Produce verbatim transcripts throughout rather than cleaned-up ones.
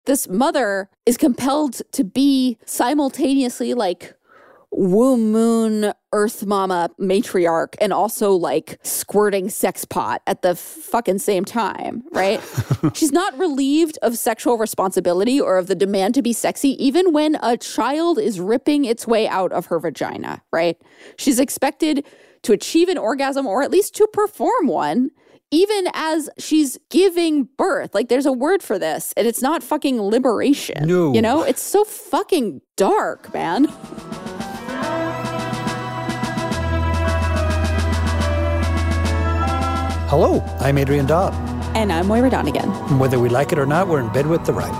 this mother is compelled to be simultaneously like womb moon, earth mama, matriarch, and also like squirting sex pot at the fucking same time, right? She's not relieved of sexual responsibility or of the demand to be sexy, even when a child is ripping its way out of her vagina, right? She's expected to achieve an orgasm or at least to perform one, even as she's giving birth. Like, there's a word for this, and it's not fucking liberation. No. You know? It's so fucking dark, man. Hello, I'm Adrian Dobb. And I'm Moira Donegan. And whether we like it or not, we're in bed with the right.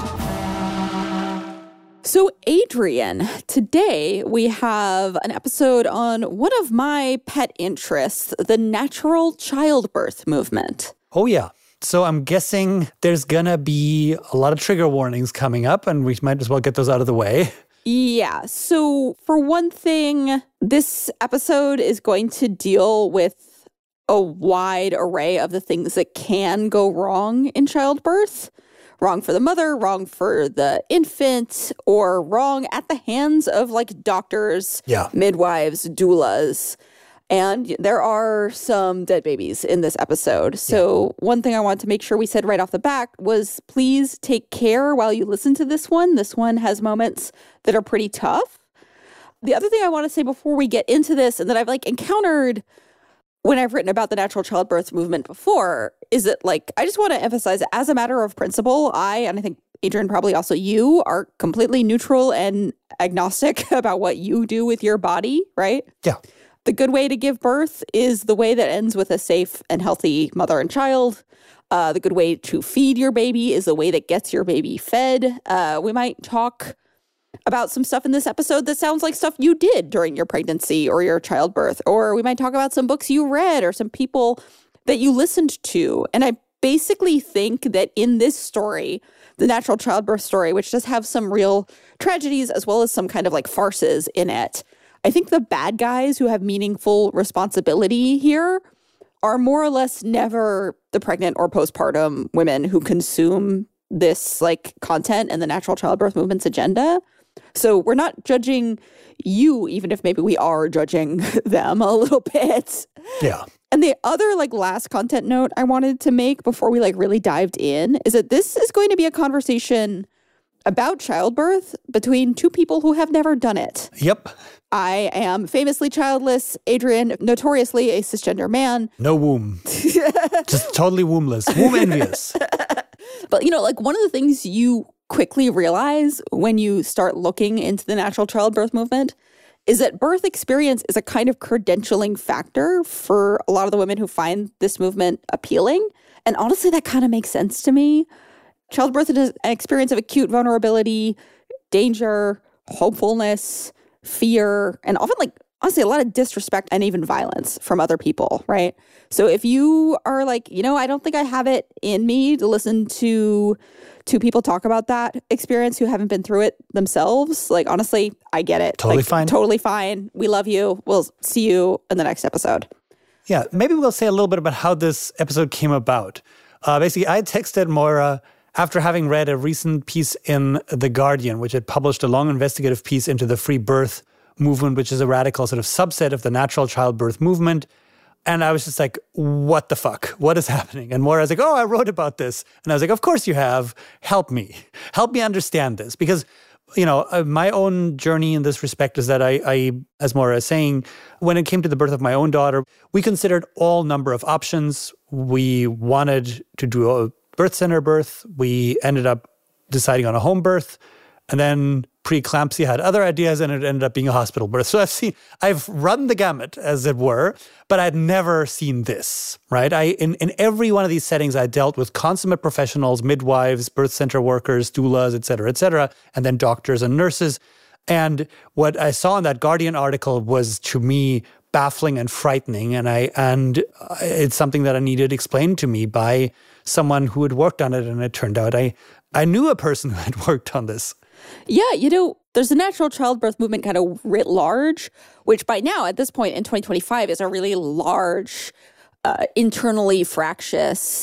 So, Adrian, today we have an episode on one of my pet interests, the natural childbirth movement. Oh, yeah. So I'm guessing there's going to be a lot of trigger warnings coming up, and we might as well get those out of the way. Yeah. So, for one thing, this episode is going to deal with a wide array of the things that can go wrong in childbirth. Wrong for the mother, wrong for the infant, or wrong at the hands of like doctors, yeah. midwives, doulas. And there are some dead babies in this episode. So yeah. One thing I want to make sure we said right off the bat was please take care while you listen to this one. This one has moments that are pretty tough. The other thing I want to say before we get into this, and that I've like encountered when I've written about the natural childbirth movement before, is that, like, I just want to emphasize, as a matter of principle, I, and I think Adrian, probably also you, are completely neutral and agnostic about what you do with your body, right? Yeah. The good way to give birth is the way that ends with a safe and healthy mother and child. Uh, the good way to feed your baby is the way that gets your baby fed. Uh, we might talk about some stuff in this episode that sounds like stuff you did during your pregnancy or your childbirth. Or we might talk about some books you read or some people that you listened to. And I basically think that in this story, the natural childbirth story, which does have some real tragedies as well as some kind of like farces in it, I think the bad guys who have meaningful responsibility here are more or less never the pregnant or postpartum women who consume this like content and the natural childbirth movement's agenda. So we're not judging you, even if maybe we are judging them a little bit. Yeah. And the other like last content note I wanted to make before we like really dived in is that this is going to be a conversation about childbirth between two people who have never done it. Yep. I am famously childless. Adrian, notoriously a cisgender man. No womb. Just totally wombless. Womb envious. But, you know, like one of the things you quickly realize when you start looking into the natural childbirth movement is that birth experience is a kind of credentialing factor for a lot of the women who find this movement appealing. And honestly, that kind of makes sense to me. Childbirth is an experience of acute vulnerability, danger, hopefulness, fear, and often like, honestly, a lot of disrespect and even violence from other people, right? So if you are like, you know, I don't think I have it in me to listen to two people talk about that experience who haven't been through it themselves, like, honestly, I get it. Totally like, fine. Totally fine. We love you. We'll see you in the next episode. Yeah, maybe we'll say a little bit about how this episode came about. Uh, basically, I texted Moira after having read a recent piece in The Guardian, which had published a long investigative piece into the free birth movement, which is a radical sort of subset of the natural childbirth movement. And I was just like, what the fuck? What is happening? And Moira was like, oh, I wrote about this. And I was like, of course you have. Help me. Help me understand this. Because, you know, uh, my own journey in this respect is that I, I, as Moira is saying, when it came to the birth of my own daughter, we considered all number of options. We wanted to do a birth center birth. We ended up deciding on a home birth. And then preeclampsia had other ideas, and it ended up being a hospital birth. So I've seen, I've run the gamut, as it were, but I'd never seen this, right? I in, in every one of these settings, I dealt with consummate professionals, midwives, birth center workers, doulas, et cetera, et cetera, and then doctors and nurses. And what I saw in that Guardian article was, to me, baffling and frightening. And I and it's something that I needed explained to me by someone who had worked on it. And it turned out I I knew a person who had worked on this. Yeah, you know, there's a natural childbirth movement kind of writ large, which by now, at this point in twenty twenty-five, is a really large, uh, internally fractious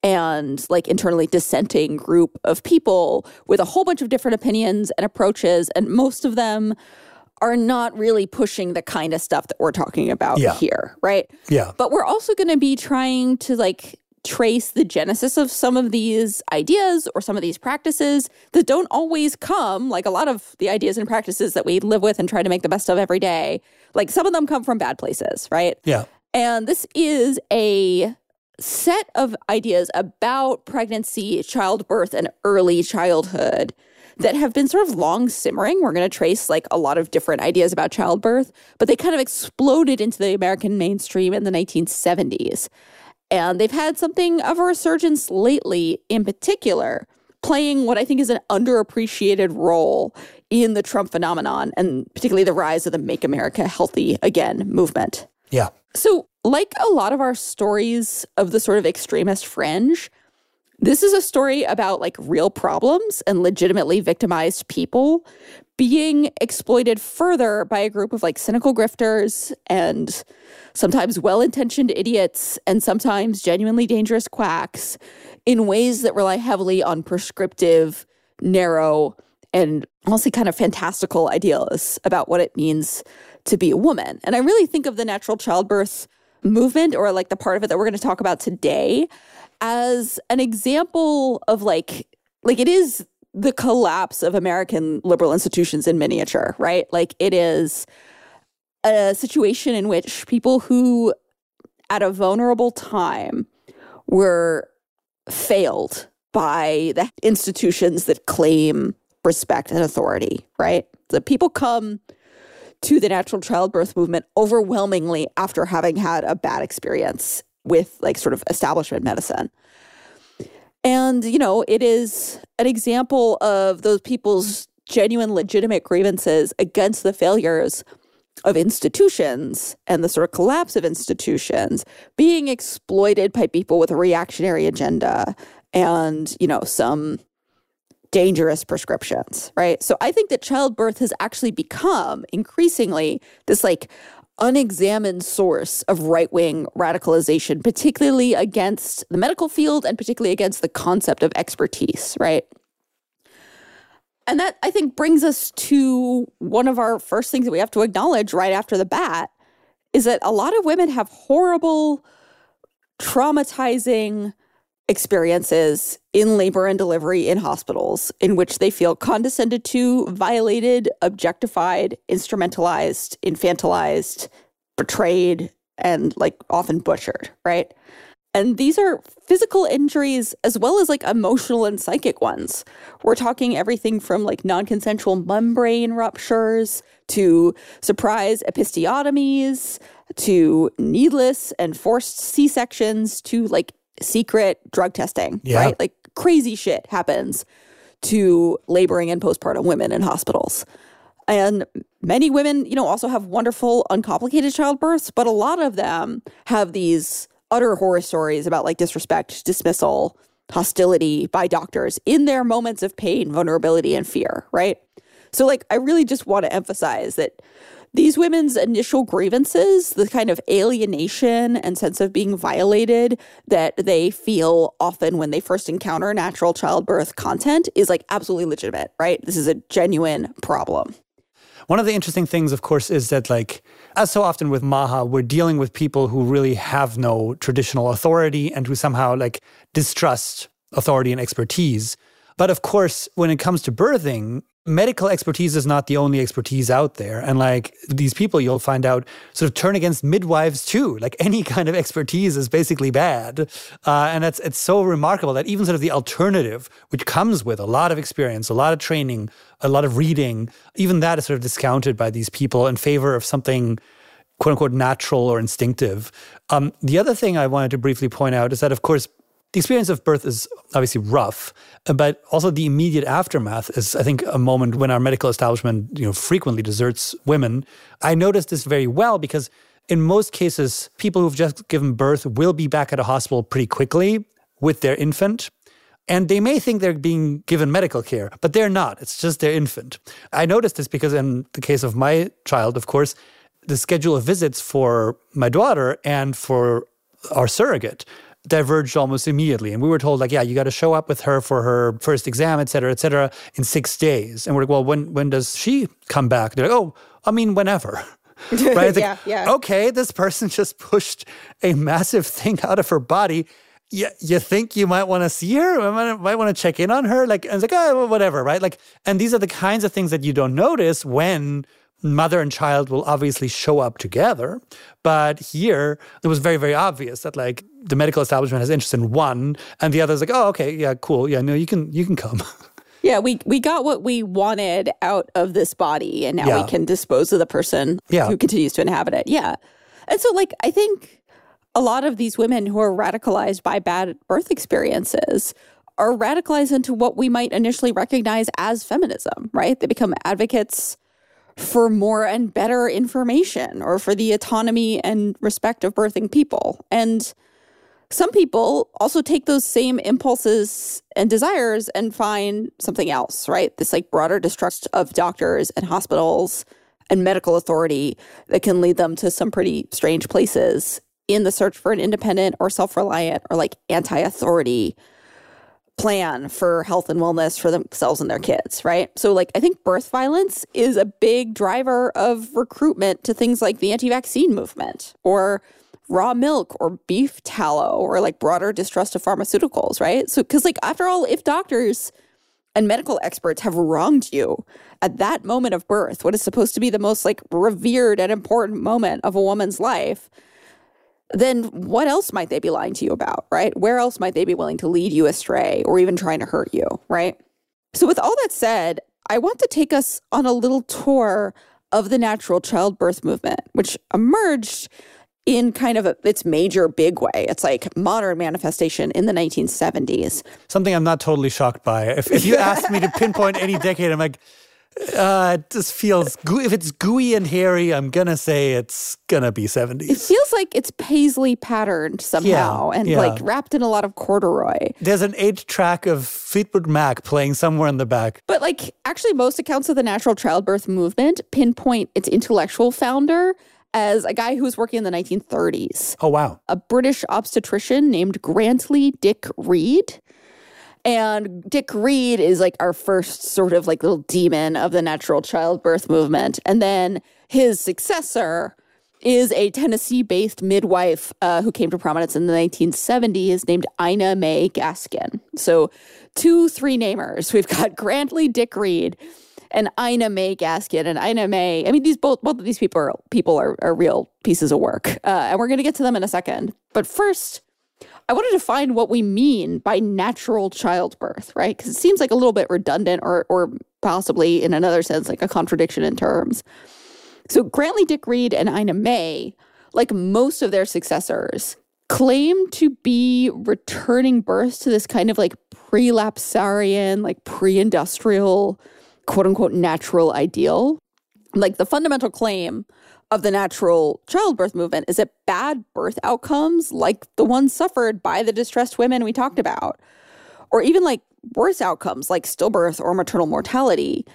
and like internally dissenting group of people with a whole bunch of different opinions and approaches. And most of them are not really pushing the kind of stuff that we're talking about yeah. here, right? Yeah. But we're also going to be trying to like trace the genesis of some of these ideas or some of these practices that don't always come, like a lot of the ideas and practices that we live with and try to make the best of every day. Like some of them come from bad places, right? Yeah. And this is a set of ideas about pregnancy, childbirth, and early childhood that have been sort of long simmering. We're going to trace like a lot of different ideas about childbirth, but they kind of exploded into the American mainstream in the nineteen seventies. And they've had something of a resurgence lately, in particular, playing what I think is an underappreciated role in the Trump phenomenon, and particularly the rise of the Make America Healthy Again movement. Yeah. So like a lot of our stories of the sort of extremist fringe, this is a story about like real problems and legitimately victimized people being exploited further by a group of like cynical grifters and sometimes well-intentioned idiots and sometimes genuinely dangerous quacks in ways that rely heavily on prescriptive, narrow, and mostly kind of fantastical ideas about what it means to be a woman. And I really think of the natural childbirth movement, or like the part of it that we're going to talk about today, as an example of like, like it is the collapse of American liberal institutions in miniature, right? Like it is a situation in which people who at a vulnerable time were failed by the institutions that claim respect and authority, right? The people come to the natural childbirth movement overwhelmingly after having had a bad experience with like sort of establishment medicine. And, you know, it is an example of those people's genuine, legitimate grievances against the failures of institutions and the sort of collapse of institutions being exploited by people with a reactionary agenda and, you know, some dangerous prescriptions, right? So I think that childbirth has actually become increasingly this like unexamined source of right-wing radicalization, particularly against the medical field and particularly against the concept of expertise, right? And that, I think, brings us to one of our first things that we have to acknowledge right after the bat, is that a lot of women have horrible, traumatizing experiences in labor and delivery in hospitals in which they feel condescended to, violated, objectified, instrumentalized, infantilized, betrayed, and like often butchered, right? And these are physical injuries as well as like emotional and psychic ones. We're talking everything from like non-consensual membrane ruptures to surprise episiotomies to needless and forced C-sections to like secret drug testing, yeah. right? Like crazy shit happens to laboring and postpartum women in hospitals. And many women, you know, also have wonderful, uncomplicated childbirths, but a lot of them have these utter horror stories about like disrespect, dismissal, hostility by doctors in their moments of pain, vulnerability, and fear, right? So like, I really just want to emphasize that these women's initial grievances, the kind of alienation and sense of being violated that they feel often when they first encounter natural childbirth content is like absolutely legitimate, right? This is a genuine problem. One of the interesting things, of course, is that like, as so often with MAHA, we're dealing with people who really have no traditional authority and who somehow like distrust authority and expertise. But of course, when it comes to birthing, medical expertise is not the only expertise out there. And like these people, you'll find out, sort of turn against midwives too. Like any kind of expertise is basically bad. Uh, and it's, it's so remarkable that even sort of the alternative, which comes with a lot of experience, a lot of training, a lot of reading, even that is sort of discounted by these people in favor of something quote unquote natural or instinctive. Um, the other thing I wanted to briefly point out is that, of course, the experience of birth is obviously rough, but also the immediate aftermath is, I think, a moment when our medical establishment, you know, frequently deserts women. I noticed this very well because in most cases, people who've just given birth will be back at a hospital pretty quickly with their infant. And they may think they're being given medical care, but they're not. It's just their infant. I noticed this because in the case of my child, of course, the schedule of visits for my daughter and for our surrogate diverged almost immediately. And we were told, like, yeah, you got to show up with her for her first exam, et cetera, et cetera, in six days. And we're like, well, when when does she come back? They're like, oh, I mean, whenever. Right? It's yeah, like, yeah. okay, this person just pushed a massive thing out of her body. You, you think you might want to see her? You might, might want to check in on her? Like, and it's like, oh, well, whatever, right? Like, and these are the kinds of things that you don't notice when mother and child will obviously show up together. But here, it was very, very obvious that, like, the medical establishment has interest in one, and the other's like, oh, okay, yeah, cool. Yeah, no, you can you can come. Yeah, we we got what we wanted out of this body, and now Yeah. we can dispose of the person Yeah. who continues to inhabit it. Yeah. And so, like, I think a lot of these women who are radicalized by bad birth experiences are radicalized into what we might initially recognize as feminism, right? They become advocates for more and better information or for the autonomy and respect of birthing people. And some people also take those same impulses and desires and find something else, right? This like broader distrust of doctors and hospitals and medical authority that can lead them to some pretty strange places in the search for an independent or self-reliant or like anti-authority plan for health and wellness for themselves and their kids, right? So like I think birth violence is a big driver of recruitment to things like the anti-vaccine movement or raw milk or beef tallow or like broader distrust of pharmaceuticals, right? So because like after all, if doctors and medical experts have wronged you at that moment of birth, what is supposed to be the most like revered and important moment of a woman's life, then what else might they be lying to you about, right? Where else might they be willing to lead you astray or even trying to hurt you, right? So with all that said, I want to take us on a little tour of the natural childbirth movement, which emerged in kind of a, its major big way. It's like modern manifestation in the nineteen seventies. Something I'm not totally shocked by. If, if you ask me to pinpoint any decade, I'm like, uh, it just feels, goo- if it's gooey and hairy, I'm going to say it's going to be seventies. It feels like it's paisley patterned somehow Yeah, and yeah. like wrapped in a lot of corduroy. There's an eight track of Fleetwood Mac playing somewhere in the back. But like actually most accounts of the natural childbirth movement pinpoint its intellectual founder as a guy who was working in the nineteen thirties. Oh, wow. A British obstetrician named Grantley Dick Reed. And Dick Reed is like our first sort of like little demon of the natural childbirth movement. And then his successor is a Tennessee-based midwife uh, who came to prominence in the nineteen seventies named Ina May Gaskin. So two three-namers. We've got Grantley Dick Reed and Ina May Gaskin. And Ina May, I mean, these both both of these people are, people are, are real pieces of work. Uh, and we're going to get to them in a second. But first, I want to define what we mean by natural childbirth, right? Because it seems like a little bit redundant or or possibly in another sense like a contradiction in terms. So Grantley Dick Reed and Ina May, like most of their successors, claim to be returning births to this kind of like prelapsarian, like pre-industrial, quote unquote, natural ideal. Like the fundamental claim of the natural childbirth movement is that bad birth outcomes, like the ones suffered by the distressed women we talked about, or even like worse outcomes like stillbirth or maternal mortality,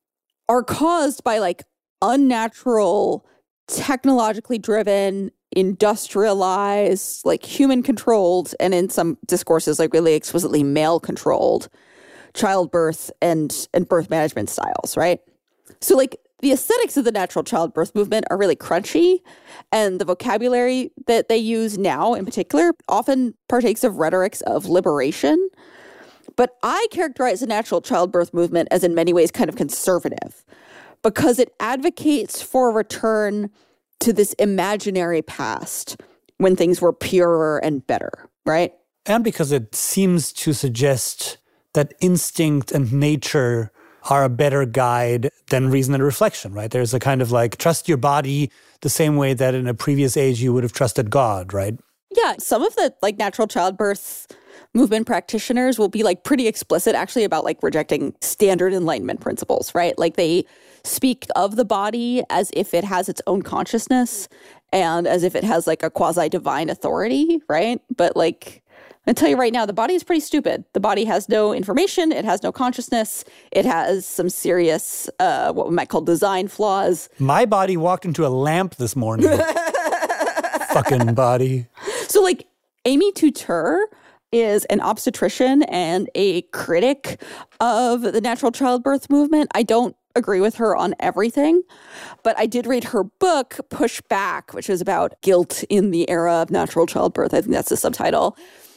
are caused by like unnatural, technologically driven, industrialized, like human controlled, and in some discourses like really explicitly male controlled childbirth and and birth management styles, right? So like the aesthetics of the natural childbirth movement are really crunchy, and the vocabulary that they use now in particular often partakes of rhetorics of liberation. But I characterize the natural childbirth movement as in many ways kind of conservative because it advocates for a return to this imaginary past when things were purer and better, right? And because it seems to suggest that instinct and nature are a better guide than reason and reflection, right? There's a kind of like trust your body the same way that in a previous age you would have trusted God, right? Yeah, some of the like natural childbirth movement practitioners will be like pretty explicit actually about like rejecting standard enlightenment principles, right? Like they speak of the body as if it has its own consciousness and as if it has like a quasi-divine authority, right? But like I tell you right now, the body is pretty stupid. The body has no information. It has no consciousness. It has some serious, uh, what we might call design flaws. My body walked into a lamp this morning. Fucking body. So like Amy Tutur is an obstetrician and a critic of the natural childbirth movement. I don't agree with her on everything, but I did read her book, Push Back, which is about guilt in the era of natural childbirth. I think that's the subtitle.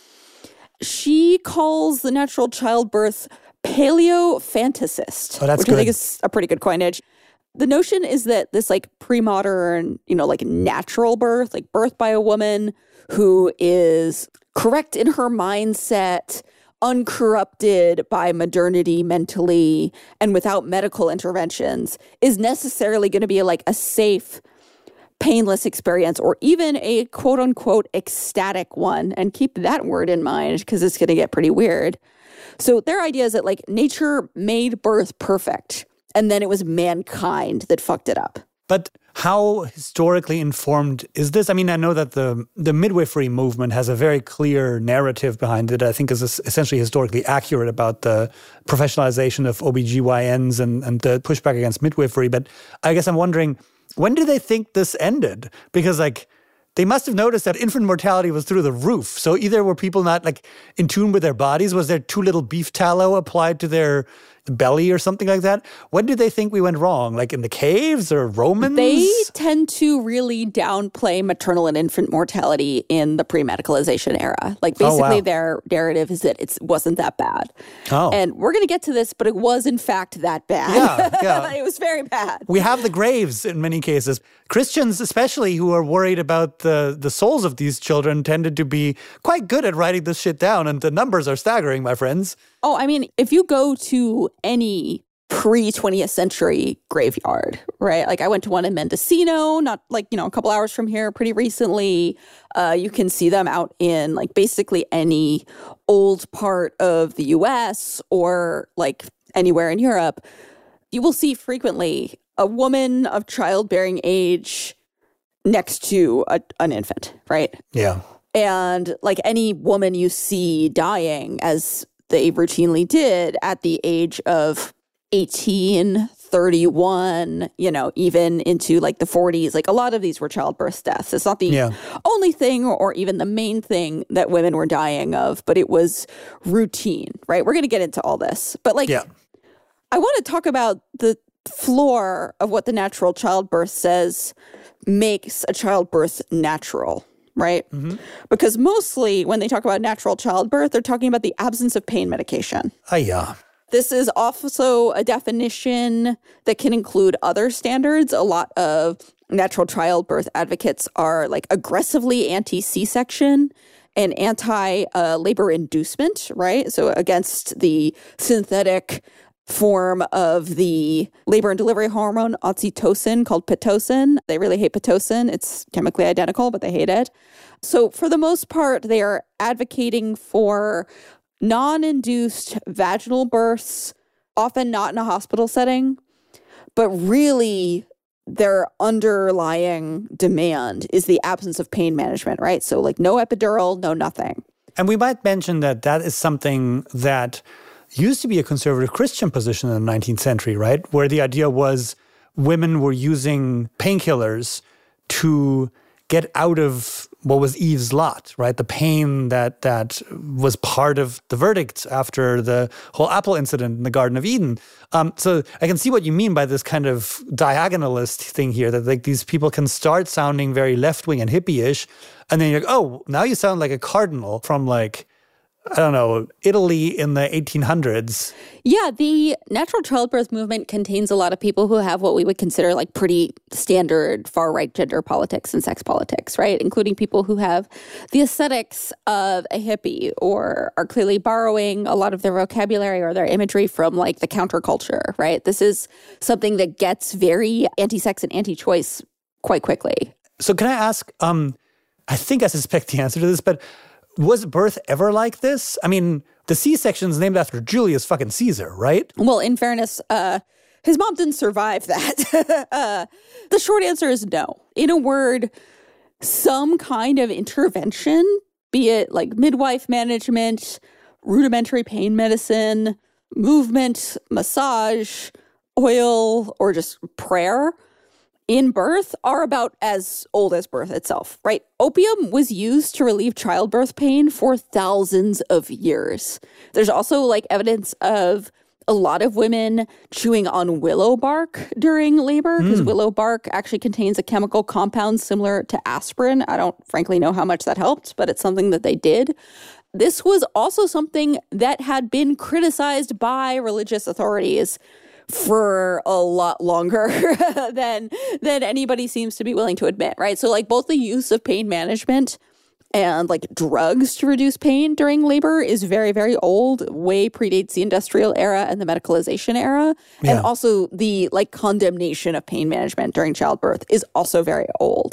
She calls the natural childbirth paleo-fantasist, oh, that's which good. I think is a pretty good coinage. The notion is that this like pre-modern, you know, like natural birth, like birth by a woman who is correct in her mindset, uncorrupted by modernity mentally, and without medical interventions, is necessarily going to be like a safe, painless experience, or even a quote unquote ecstatic one. And keep that word in mind because it's going to get pretty weird. So their idea is that like nature made birth perfect, and then it was mankind that fucked it up. But how historically informed is this? I mean, I know that the the midwifery movement has a very clear narrative behind it. I think is essentially historically accurate about the professionalization of O B G Y Ns and, and the pushback against midwifery. But I guess I'm wondering, when do they think this ended? Because like they must have noticed that infant mortality was through the roof. So either were people not like in tune with their bodies? Was there too little beef tallow applied to their belly or something like that? When did they think we went wrong? Like in the caves or Romans? They tend to really downplay maternal and infant mortality in the pre-medicalization era. Like basically oh, wow. their narrative is that it wasn't that bad. Oh. And we're going to get to this, but it was in fact that bad. Yeah, yeah. It was very bad. We have the graves in many cases. Christians especially who are worried about the, the souls of these children tended to be quite good at writing this shit down. And the numbers are staggering, my friends. Oh, I mean, if you go to any pre-twentieth century graveyard, right? Like I went to one in Mendocino, not like, you know, a couple hours from here pretty recently. Uh, you can see them out in like basically any old part of the U S or like anywhere in Europe. You will see frequently a woman of childbearing age next to a, an infant, right? Yeah. And like any woman you see dying, as they routinely did at the age of eighteen, thirty-one, you know, even into like the forties. Like a lot of these were childbirth deaths. It's not the yeah. only thing or even the main thing that women were dying of, but it was routine, right? We're going to get into all this. But like, yeah. I want to talk about the floor of what the natural childbirth says makes a childbirth natural. Right? Mm-hmm. Because mostly when they talk about natural childbirth, they're talking about the absence of pain medication. Ah, yeah. This is also a definition that can include other standards. A lot of natural childbirth advocates are like aggressively anti-C-section and anti-labor uh, inducement, right? So against the synthetic form of the labor and delivery hormone oxytocin called Pitocin. They really hate Pitocin. It's chemically identical, but they hate it. So for the most part, they are advocating for non-induced vaginal births, often not in a hospital setting, but really their underlying demand is the absence of pain management, right? So like no epidural, no nothing. And we might mention that that is something that used to be a conservative Christian position in the nineteenth century, right? Where the idea was women were using painkillers to get out of what was Eve's lot, right? The pain that that was part of the verdict after the whole apple incident in the Garden of Eden. Um, so I can see what you mean by this kind of diagonalist thing here, that like these people can start sounding very left-wing and hippie-ish, and then you're like, oh, now you sound like a cardinal from like, I don't know, Italy in the eighteen hundreds. Yeah, the natural childbirth movement contains a lot of people who have what we would consider like pretty standard far-right gender politics and sex politics, right? Including people who have the aesthetics of a hippie or are clearly borrowing a lot of their vocabulary or their imagery from like the counterculture, right? This is something that gets very anti-sex and anti-choice quite quickly. So can I ask, um, I think I suspect the answer to this, but was birth ever like this? I mean, the C-section is named after Julius fucking Caesar, right? Well, in fairness, uh, his mom didn't survive that. uh, the short answer is no. In a word, some kind of intervention, be it like midwife management, rudimentary pain medicine, movement, massage, oil, or just prayer, in birth are about as old as birth itself, right? Opium was used to relieve childbirth pain for thousands of years. There's also like evidence of a lot of women chewing on willow bark during labor because mm. willow bark actually contains a chemical compound similar to aspirin. I don't frankly know how much that helped, but it's something that they did. This was also something that had been criticized by religious authorities for a lot longer than than anybody seems to be willing to admit, right? So like both the use of pain management and like drugs to reduce pain during labor is very, very old, way predates the industrial era and the medicalization era. Yeah. And also the like condemnation of pain management during childbirth is also very old.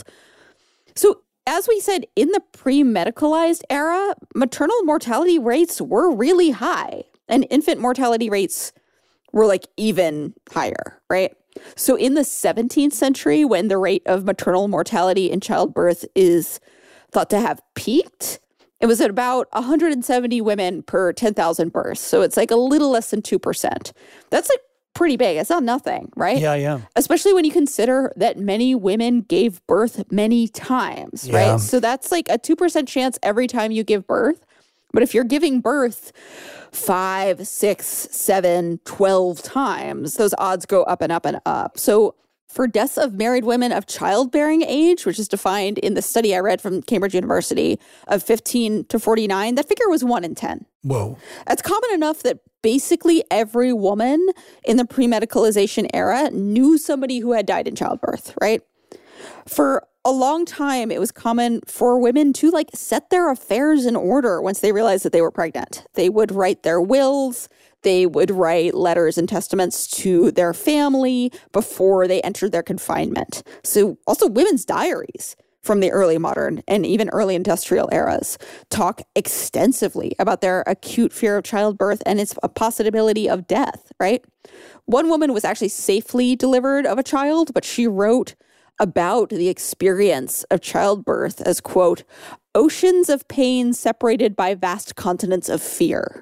So as we said, in the pre-medicalized era, maternal mortality rates were really high and infant mortality rates were like even higher, right? So in the seventeenth century, when the rate of maternal mortality in childbirth is thought to have peaked, it was at about one hundred seventy women per ten thousand births. So it's like a little less than two percent. That's like pretty big. It's not nothing, right? Yeah, yeah. Especially when you consider that many women gave birth many times, yeah. right? So that's like a two percent chance every time you give birth. But if you're giving birth five, six, seven, twelve times, those odds go up and up and up. So for deaths of married women of childbearing age, which is defined in the study I read from Cambridge University of fifteen to forty-nine, that figure was one in ten. Whoa. That's common enough that basically every woman in the pre-medicalization era knew somebody who had died in childbirth, right? For a long time, it was common for women to like set their affairs in order once they realized that they were pregnant. They would write their wills. They would write letters and testaments to their family before they entered their confinement. So also women's diaries from the early modern and even early industrial eras talk extensively about their acute fear of childbirth and its a possibility of death, right? One woman was actually safely delivered of a child, but she wrote about the experience of childbirth as, quote, oceans of pain separated by vast continents of fear.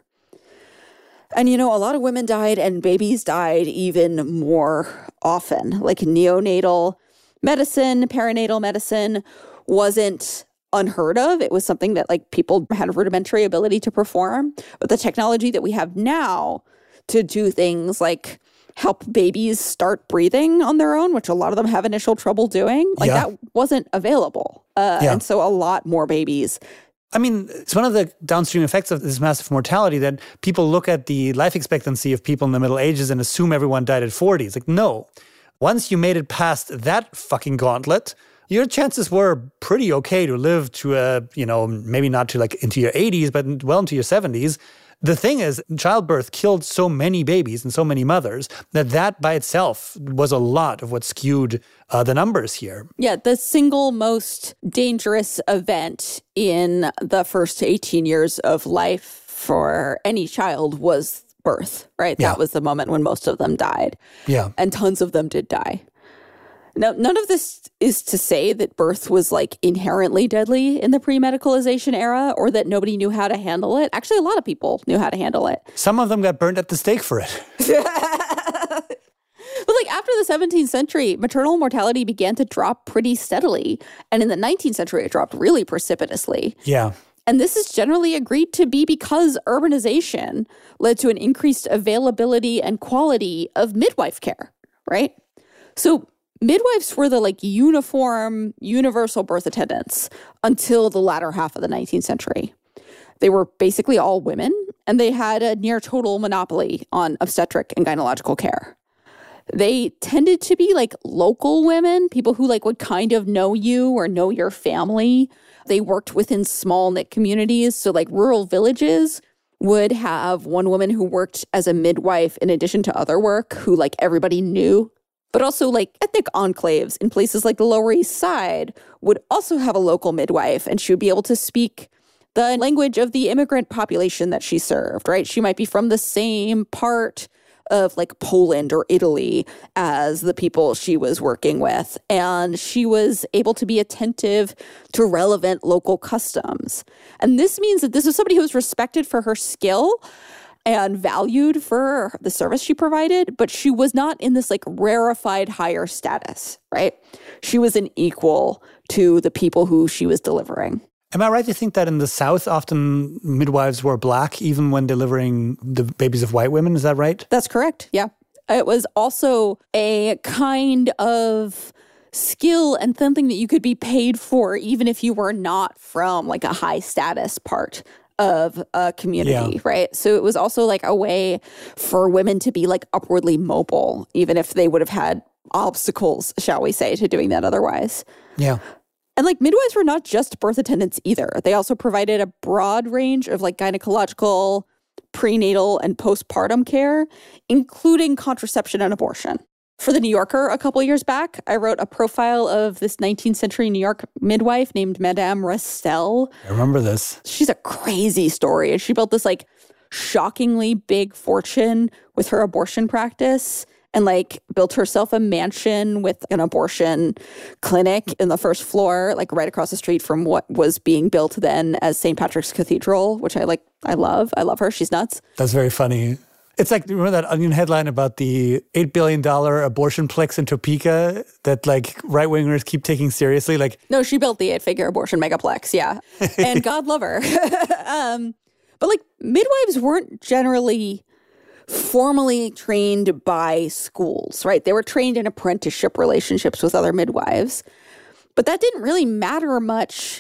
And, you know, a lot of women died and babies died even more often. Like neonatal medicine, perinatal medicine wasn't unheard of. It was something that like people had a rudimentary ability to perform. But the technology that we have now to do things like help babies start breathing on their own, which a lot of them have initial trouble doing, like yeah. that wasn't available. Uh, yeah. And so a lot more babies. I mean, it's one of the downstream effects of this massive mortality that people look at the life expectancy of people in the Middle Ages and assume everyone died at forty. It's like, no. Once you made it past that fucking gauntlet, your chances were pretty okay to live to a, you know, maybe not to like into your eighties, but well into your seventies. The thing is, childbirth killed so many babies and so many mothers that that by itself was a lot of what skewed uh, the numbers here. Yeah, the single most dangerous event in the first eighteen years of life for any child was birth, right? Yeah. That was the moment when most of them died. Yeah. And tons of them did die. Now, none of this is to say that birth was like inherently deadly in the pre-medicalization era or that nobody knew how to handle it. Actually, a lot of people knew how to handle it. Some of them got burned at the stake for it. But like after the seventeenth century, maternal mortality began to drop pretty steadily. And in the nineteenth century, it dropped really precipitously. Yeah. And this is generally agreed to be because urbanization led to an increased availability and quality of midwife care, right? So midwives were the like uniform, universal birth attendants until the latter half of the nineteenth century. They were basically all women, and they had a near total monopoly on obstetric and gynecological care. They tended to be like local women, people who like would kind of know you or know your family. They worked within small knit communities. So like rural villages would have one woman who worked as a midwife in addition to other work who like everybody knew. But also like ethnic enclaves in places like the Lower East Side would also have a local midwife, and she would be able to speak the language of the immigrant population that she served, right? She might be from the same part of like Poland or Italy as the people she was working with. And she was able to be attentive to relevant local customs. And this means that this was somebody who was respected for her skill and valued for the service she provided, but she was not in this like rarefied higher status, right? She was an equal to the people who she was delivering. Am I right to think that in the South, often midwives were black, even when delivering the babies of white women? Is that right? That's correct, yeah. It was also a kind of skill and something that you could be paid for, even if you were not from like a high status part of a community, yeah. right? So it was also like a way for women to be like upwardly mobile, even if they would have had obstacles, shall we say, to doing that otherwise. Yeah. And like midwives were not just birth attendants either. They also provided a broad range of like gynecological, prenatal, and postpartum care, including contraception and abortion. For The New Yorker a couple years back, I wrote a profile of this nineteenth century New York midwife named Madame Restell. I remember this. She's a crazy story. And she built this like shockingly big fortune with her abortion practice and like built herself a mansion with an abortion clinic in the first floor, like right across the street from what was being built then as Saint Patrick's Cathedral, which I like, I love. I love her. She's nuts. That's very funny. It's like, remember that Onion headline about the eight billion dollars abortion plex in Topeka that like right-wingers keep taking seriously? Like, no, she built the eight-figure abortion megaplex, yeah. And God love her. um, but like midwives weren't generally formally trained by schools, right? They were trained in apprenticeship relationships with other midwives. But that didn't really matter much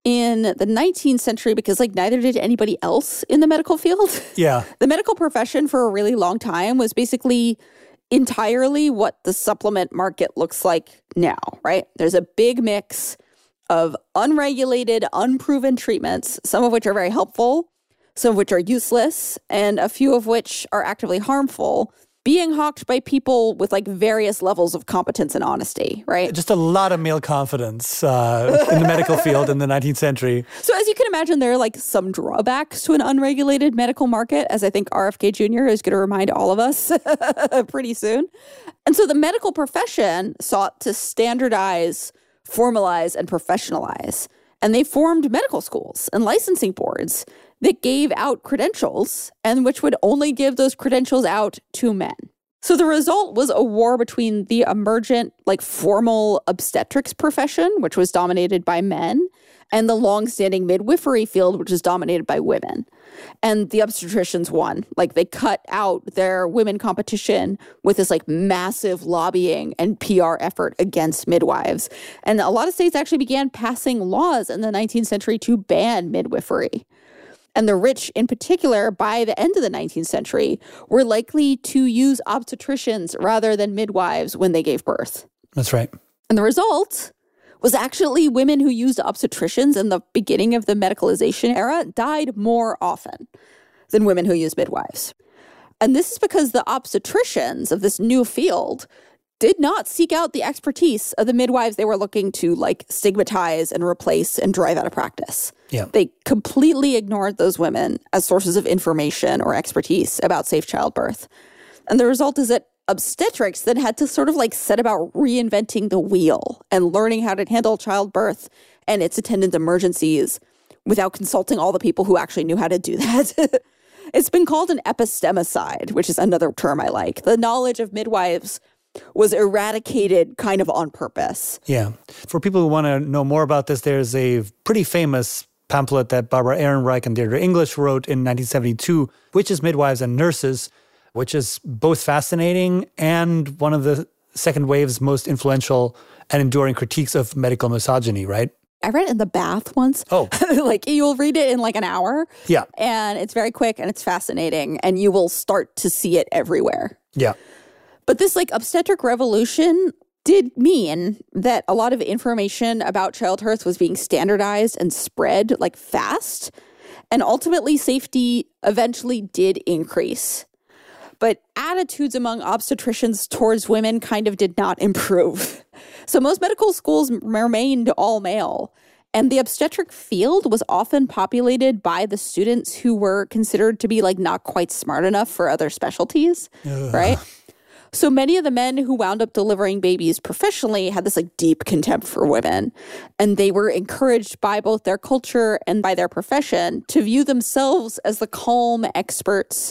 in the nineteenth century because like neither did anybody else in the medical field. Yeah. The medical profession for a really long time was basically entirely what the supplement market looks like now, right? There's a big mix of unregulated, unproven treatments, some of which are very helpful, some of which are useless, and a few of which are actively harmful, being hawked by people with like various levels of competence and honesty, right? Just a lot of male confidence uh, in the medical field in the nineteenth century. So as you can imagine, there are like some drawbacks to an unregulated medical market, as I think R F K Junior is going to remind all of us pretty soon. And so the medical profession sought to standardize, formalize, and professionalize. And they formed medical schools and licensing boards that gave out credentials and which would only give those credentials out to men. So the result was a war between the emergent, like formal obstetrics profession, which was dominated by men, and the longstanding midwifery field, which is dominated by women. And the obstetricians won. Like they cut out their women competition with this like massive lobbying and P R effort against midwives. And a lot of states actually began passing laws in the nineteenth century to ban midwifery. And the rich, in particular, by the end of the nineteenth century, were likely to use obstetricians rather than midwives when they gave birth. That's right. And the result was actually women who used obstetricians in the beginning of the medicalization era died more often than women who used midwives. And this is because the obstetricians of this new field did not seek out the expertise of the midwives they were looking to like stigmatize and replace and drive out of practice. Yeah. They completely ignored those women as sources of information or expertise about safe childbirth. And the result is that obstetrics then had to sort of like set about reinventing the wheel and learning how to handle childbirth and its attendant emergencies without consulting all the people who actually knew how to do that. It's been called an epistemicide, which is another term I like. The knowledge of midwives was eradicated kind of on purpose. Yeah. For people who want to know more about this, there's a pretty famous pamphlet that Barbara Ehrenreich and Deirdre English wrote in nineteen seventy-two, Witches, Midwives, and Nurses, which is both fascinating and one of the second wave's most influential and enduring critiques of medical misogyny, right? I read it in the bath once. Oh. Like you'll read it in like an hour. Yeah. And it's very quick and it's fascinating and you will start to see it everywhere. Yeah. But this like obstetric revolution did mean that a lot of information about childbirth was being standardized and spread like fast. And ultimately safety eventually did increase. But attitudes among obstetricians towards women kind of did not improve. So most medical schools remained all male. And the obstetric field was often populated by the students who were considered to be like not quite smart enough for other specialties, Ugh. right? So many of the men who wound up delivering babies professionally had this like deep contempt for women. And they were encouraged by both their culture and by their profession to view themselves as the calm experts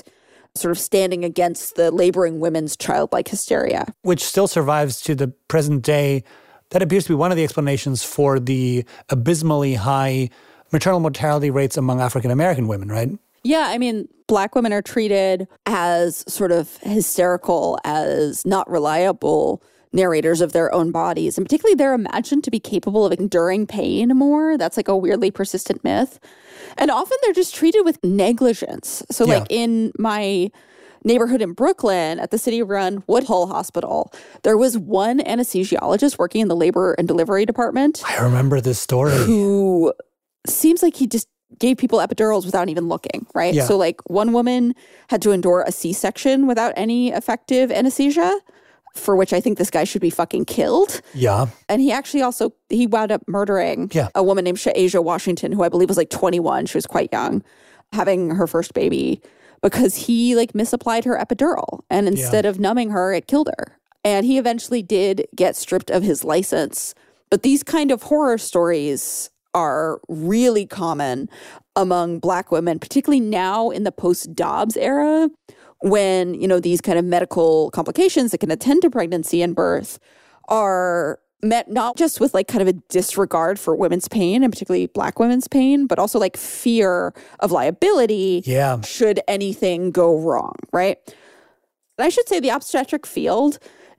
sort of standing against the laboring women's childlike hysteria. Which still survives to the present day. That appears to be one of the explanations for the abysmally high maternal mortality rates among African American women, right? Yeah, I mean, Black women are treated as sort of hysterical, as not reliable narrators of their own bodies. And particularly, they're imagined to be capable of enduring pain more. That's like a weirdly persistent myth. And often they're just treated with negligence. So Yeah. like in my neighborhood in Brooklyn at the city-run Woodhull Hospital, there was one anesthesiologist working in the labor and delivery department I remember this story. who seems like he just gave people epidurals without even looking, right? Yeah. So like one woman had to endure a C-section without any effective anesthesia, for which I think this guy should be fucking killed. Yeah. And he actually also, he wound up murdering Yeah. a woman named Shaeja Washington, who I believe was like twenty-one. She was quite young, having her first baby, because he like misapplied her epidural. And instead of numbing her, it killed her. And he eventually did get stripped of his license. But these kind of horror stories are really common among Black women, particularly now in the post-Dobbs era, when, you know, these kind of medical complications that can attend to pregnancy and birth are met not just with like kind of a disregard for women's pain, and particularly Black women's pain, but also like fear of liability Yeah. should anything go wrong, right? And I should say the obstetric field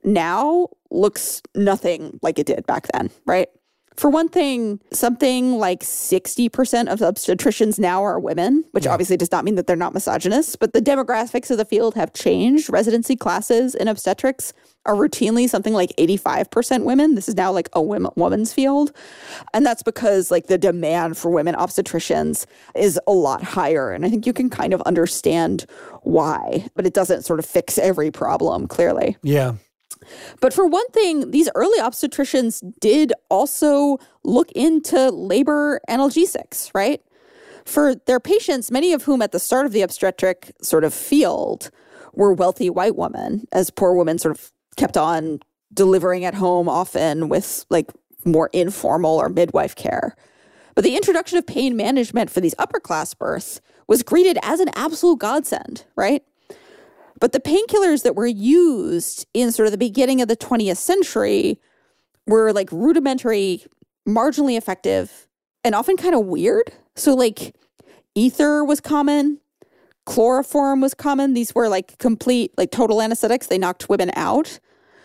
now looks nothing like it did back then, right? For one thing, something like sixty percent of obstetricians now are women, which Yeah. obviously does not mean that they're not misogynists, but the demographics of the field have changed. Residency classes in obstetrics are routinely something like eighty-five percent women. This is now like a women, woman's field. And that's because like the demand for women obstetricians is a lot higher. And I think you can kind of understand why, but it doesn't sort of fix every problem, clearly. Yeah. But for one thing, these early obstetricians did also look into labor analgesics, right? For their patients, many of whom at the start of the obstetric sort of field were wealthy white women, as poor women sort of kept on delivering at home, often with like more informal or midwife care. But the introduction of pain management for these upper class births was greeted as an absolute godsend, right? But the painkillers that were used in sort of the beginning of the twentieth century were like rudimentary, marginally effective, and often kind of weird. So like ether was common, chloroform was common. These were like complete, like total anesthetics. They knocked women out.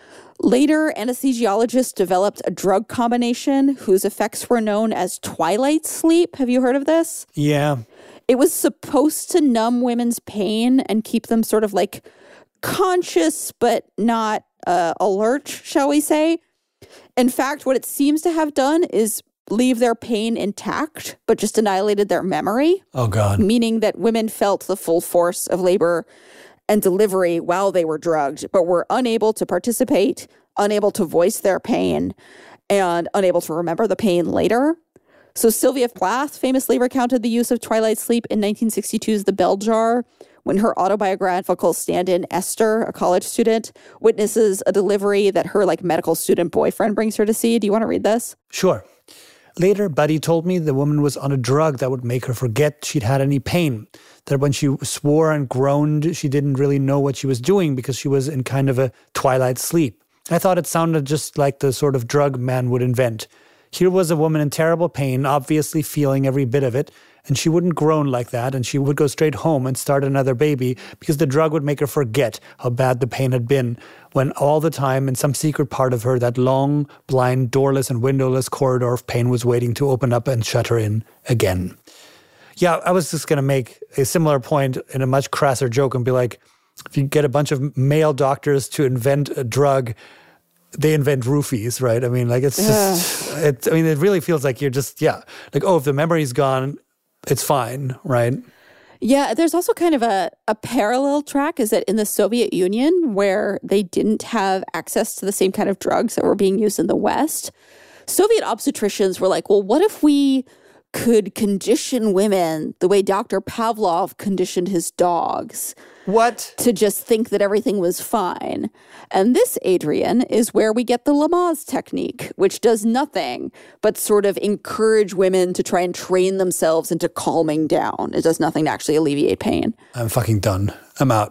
Later, anesthesiologists developed a drug combination whose effects were known as twilight sleep. Have you heard of this? Yeah. It was supposed to numb women's pain and keep them sort of like conscious but not uh, alert, shall we say. In fact, what it seems to have done is leave their pain intact, but just annihilated their memory. Oh, God. Meaning that women felt the full force of labor and delivery while they were drugged, but were unable to participate, unable to voice their pain, and unable to remember the pain later. So Sylvia Plath famously recounted the use of twilight sleep in nineteen sixty-two's The Bell Jar, when her autobiographical stand-in Esther, a college student, witnesses a delivery that her like medical student boyfriend brings her to see. Do you want to read this? Sure. Later, Buddy told me the woman was on a drug that would make her forget she'd had any pain. That when she swore and groaned, she didn't really know what she was doing because she was in kind of a twilight sleep. I thought it sounded just like the sort of drug man would invent. Here was a woman in terrible pain, obviously feeling every bit of it, and she wouldn't groan like that, and she would go straight home and start another baby because the drug would make her forget how bad the pain had been, when all the time in some secret part of her that long, blind, doorless and windowless corridor of pain was waiting to open up and shut her in again. Yeah, I was just going to make a similar point in a much crasser joke and be like, if you get a bunch of male doctors to invent a drug, they invent roofies, right? I mean, like, it's just, it, I mean, it really feels like you're just, yeah, like, oh, if the memory's gone, it's fine, right? Yeah, there's also kind of a, a parallel track is that in the Soviet Union, where they didn't have access to the same kind of drugs that were being used in the West, Soviet obstetricians were like, well, what if we could condition women the way Doctor Pavlov conditioned his dogs? What? To just think that everything was fine. And this, Adrian, is where we get the Lamaze technique, which does nothing but sort of encourage women to try and train themselves into calming down. It does nothing to actually alleviate pain. I'm fucking done. I'm out.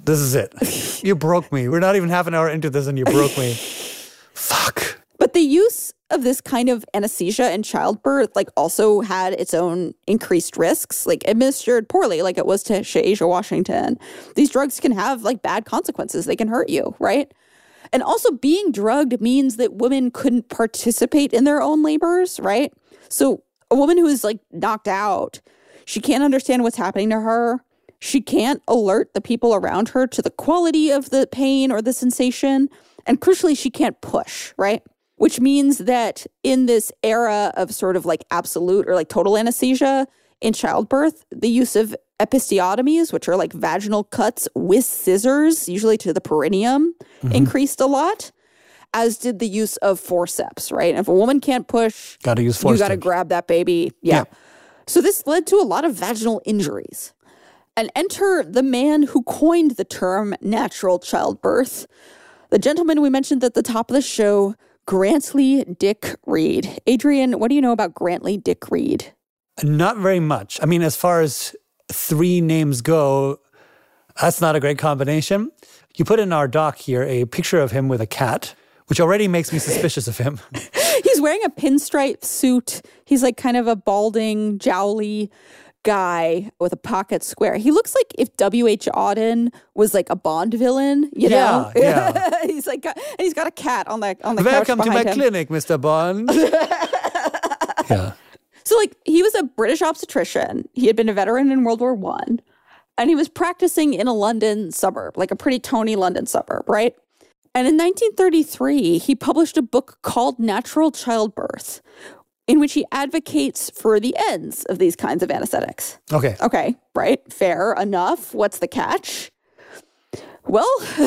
This is it. You broke me. We're not even half an hour into this and you broke me. Fuck. But the use of this kind of anesthesia in childbirth, like, also had its own increased risks, like administered poorly, like it was to Shaisha Washington. These drugs can have like bad consequences. They can hurt you, right? And also being drugged means that women couldn't participate in their own labors, right? So a woman who is like knocked out, she can't understand what's happening to her. She can't alert the people around her to the quality of the pain or the sensation. And crucially, she can't push, right? Which means that in this era of sort of like absolute or like total anesthesia in childbirth, the use of episiotomies, which are like vaginal cuts with scissors, usually to the perineum, mm-hmm. increased a lot, as did the use of forceps, right? And if a woman can't push, gotta use forceps. You got to grab that baby. Yeah. yeah. So this led to a lot of vaginal injuries. And enter the man who coined the term natural childbirth, the gentleman we mentioned at the top of the show, Grantley Dick Reed. Adrian, what do you know about Grantley Dick Reed? Not very much. I mean, as far as three names go, that's not a great combination. You put in our doc here a picture of him with a cat, which already makes me suspicious of him. He's wearing a pinstripe suit. He's like kind of a balding, jowly guy with a pocket square. He looks like if W H Auden was like a Bond villain, you know? Yeah, yeah. he's like, and he's got a cat on the on the Welcome couch to my him. clinic, Mister Bond. yeah. So like he was a British obstetrician. He had been a veteran in World War One, and he was practicing in a London suburb, like a pretty Tony London suburb, right? And in nineteen thirty-three, he published a book called Natural Childbirth, in which he advocates for the ends of these kinds of anesthetics. Okay. Okay, right. Fair enough. What's the catch? Well,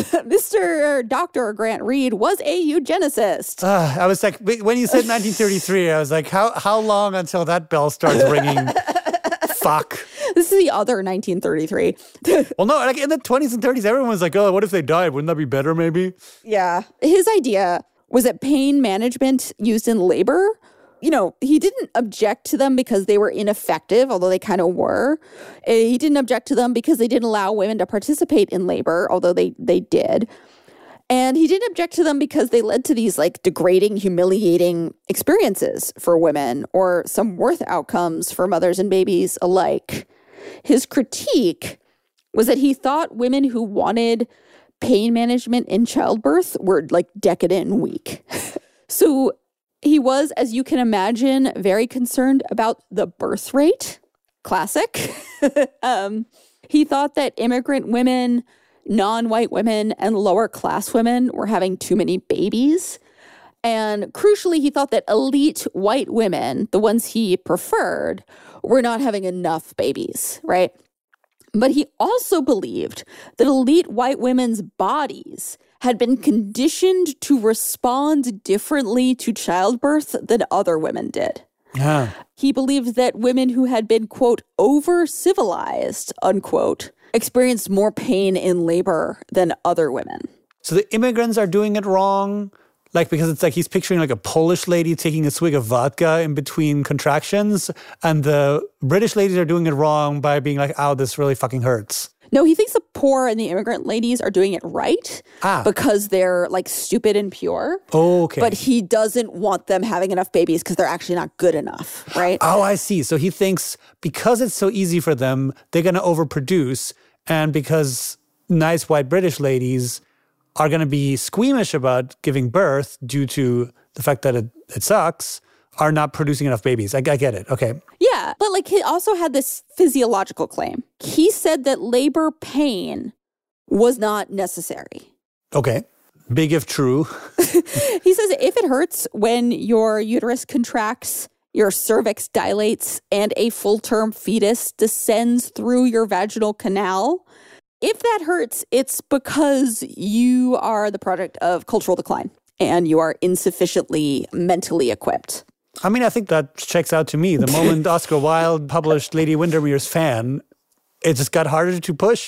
Mister Doctor Grant Reed was a eugenicist. Uh, I was like, when you said nineteen thirty-three, I was like, how how long until that bell starts ringing? Fuck. This is the other nineteen thirty-three. Well, no, like in the twenties and thirties, everyone was like, oh, what if they died? Wouldn't that be better, maybe? Yeah. His idea was that pain management used in labor, you know, he didn't object to them because they were ineffective, although they kind of were. He didn't object to them because they didn't allow women to participate in labor, although they they did. And he didn't object to them because they led to these like degrading, humiliating experiences for women or some worse outcomes for mothers and babies alike. His critique was that he thought women who wanted pain management in childbirth were like decadent and weak. So he was, as you can imagine, very concerned about the birth rate. Classic. um, he thought that immigrant women, non-white women, and lower class women were having too many babies. And crucially, he thought that elite white women, the ones he preferred, were not having enough babies, right? But he also believed that elite white women's bodies had been conditioned to respond differently to childbirth than other women did. Yeah. He believed that women who had been, quote, over-civilized, unquote, experienced more pain in labor than other women. So the immigrants are doing it wrong? Like, because it's like he's picturing like a Polish lady taking a swig of vodka in between contractions, and the British ladies are doing it wrong by being like, ow, this really fucking hurts. No, he thinks the poor and the immigrant ladies are doing it right ah. because they're like stupid and pure. Okay. But he doesn't want them having enough babies because they're actually not good enough, right? Oh, I see. So he thinks because it's so easy for them, they're going to overproduce. And because nice white British ladies are going to be squeamish about giving birth due to the fact that it, it sucks, are not producing enough babies. I, I get it. Okay. Yeah, but like he also had this physiological claim. He said that labor pain was not necessary. Okay. Big if true. He says if it hurts when your uterus contracts, your cervix dilates, and a full-term fetus descends through your vaginal canal, if that hurts, it's because you are the product of cultural decline and you are insufficiently mentally equipped. I mean, I think that checks out to me. The moment Oscar Wilde published Lady Windermere's Fan, it just got harder to push.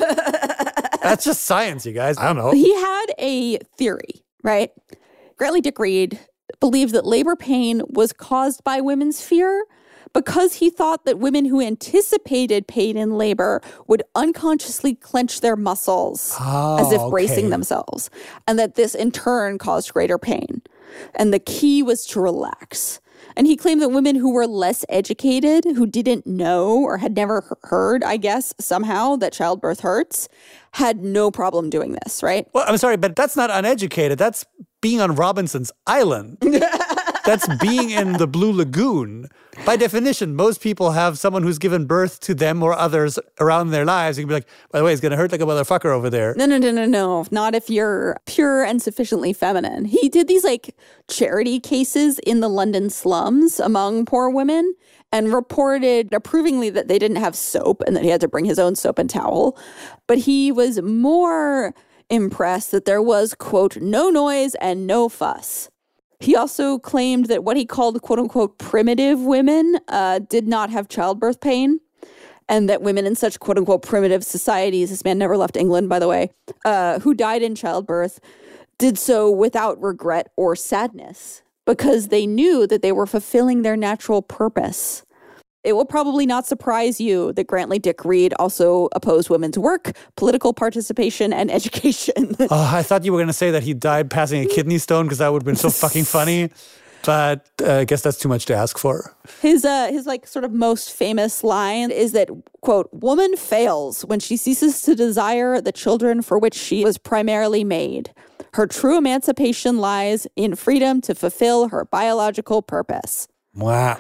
That's just science, you guys. I don't know. He had a theory, right? Grantley Dick Reed believed that labor pain was caused by women's fear, because he thought that women who anticipated pain in labor would unconsciously clench their muscles oh, as if bracing okay. themselves, and that this in turn caused greater pain. And the key was to relax. And he claimed that women who were less educated, who didn't know or had never heard, I guess, somehow that childbirth hurts, had no problem doing this, right? Well, I'm sorry, but that's not uneducated. That's being on Robinson's Island. That's being in the Blue Lagoon. By definition, most people have someone who's given birth to them or others around their lives. You can be like, by the way, it's going to hurt like a motherfucker over there. No, no, no, no, no. Not if you're pure and sufficiently feminine. He did these like charity cases in the London slums among poor women and reported approvingly that they didn't have soap and that he had to bring his own soap and towel. But he was more impressed that there was, quote, no noise and no fuss. He also claimed that what he called, quote unquote, primitive women uh, did not have childbirth pain, and that women in such, quote unquote, primitive societies, this man never left England, by the way, uh, who died in childbirth, did so without regret or sadness because they knew that they were fulfilling their natural purpose. It will probably not surprise you that Grantley Dick Reed also opposed women's work, political participation, and education. Oh, I thought you were going to say that he died passing a kidney stone because that would have been so fucking funny. But uh, I guess that's too much to ask for. His, uh, his like sort of most famous line is that, quote, woman fails when she ceases to desire the children for which she was primarily made. Her true emancipation lies in freedom to fulfill her biological purpose. Wow.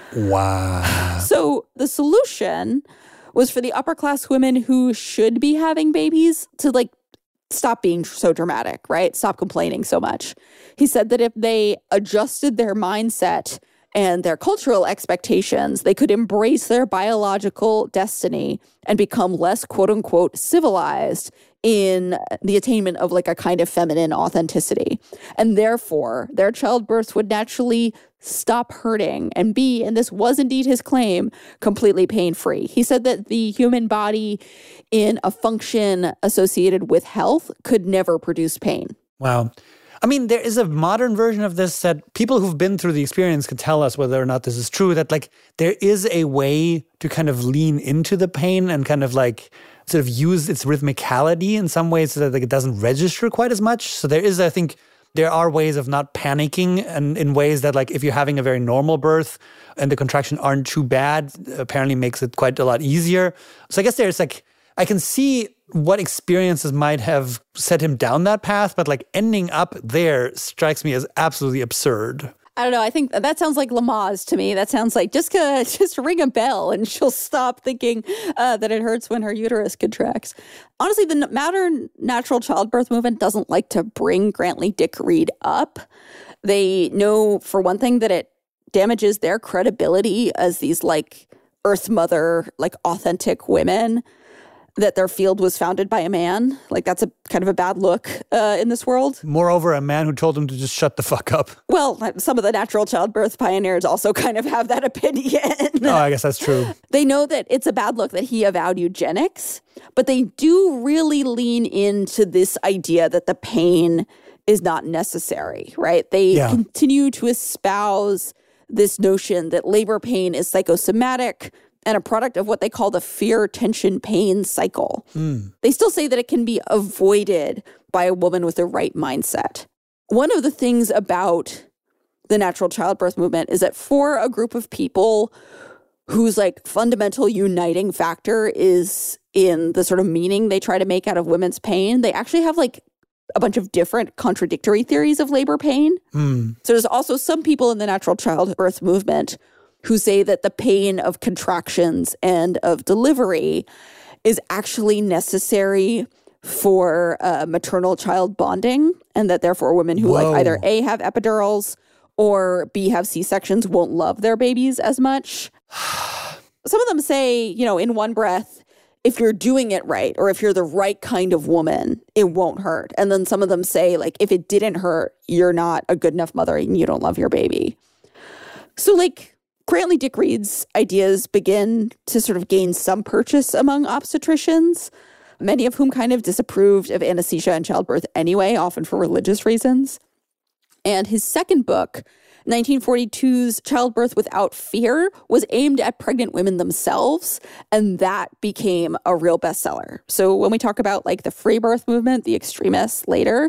Wow. So the solution was for the upper class women who should be having babies to like stop being so dramatic, right? Stop complaining so much. He said that if they adjusted their mindset and their cultural expectations, they could embrace their biological destiny and become less, quote unquote, civilized in the attainment of like a kind of feminine authenticity. And therefore, their childbirths would naturally stop hurting and be, and this was indeed his claim, completely pain-free. He said that the human body in a function associated with health could never produce pain. Wow. I mean, there is a modern version of this that people who've been through the experience can tell us whether or not this is true, that like there is a way to kind of lean into the pain and kind of like sort of use its rhythmicality in some ways so that like, it doesn't register quite as much. So there is, I think, there are ways of not panicking, and in ways that like if you're having a very normal birth and the contractions aren't too bad, apparently makes it quite a lot easier. So I guess there's like, I can see what experiences might have set him down that path, but like ending up there strikes me as absolutely absurd. I don't know. I think that sounds like Lamaze to me. That sounds like just uh, just ring a bell and she'll stop thinking uh, that it hurts when her uterus contracts. Honestly, the modern natural childbirth movement doesn't like to bring Grantley Dick Reed up. They know, for one thing, that it damages their credibility as these like Earth Mother, like authentic women, that their field was founded by a man. Like, that's a kind of a bad look uh, in this world. Moreover, a man who told him to just shut the fuck up. Well, some of the natural childbirth pioneers also kind of have that opinion. Oh, I guess that's true. They know that it's a bad look that he avowed eugenics, but they do really lean into this idea that the pain is not necessary, right? They yeah. continue to espouse this notion that labor pain is psychosomatic and a product of what they call the fear, tension, pain cycle. Mm. They still say that it can be avoided by a woman with the right mindset. One of the things about the natural childbirth movement is that for a group of people whose like fundamental uniting factor is in the sort of meaning they try to make out of women's pain, they actually have like a bunch of different contradictory theories of labor pain. Mm. So there's also some people in the natural childbirth movement who say that the pain of contractions and of delivery is actually necessary for uh, maternal-child bonding, and that therefore women who Whoa. like either A, have epidurals, or B, have C-sections won't love their babies as much. Some of them say, you know, in one breath, if you're doing it right, or if you're the right kind of woman, it won't hurt. And then some of them say, like, if it didn't hurt, you're not a good enough mother and you don't love your baby. So, like, Grantley Dick Reed's ideas begin to sort of gain some purchase among obstetricians, many of whom kind of disapproved of anesthesia and childbirth anyway, often for religious reasons. And his second book, nineteen forty-two's Childbirth Without Fear was aimed at pregnant women themselves, and that became a real bestseller. So when we talk about like the free birth movement, the extremists later,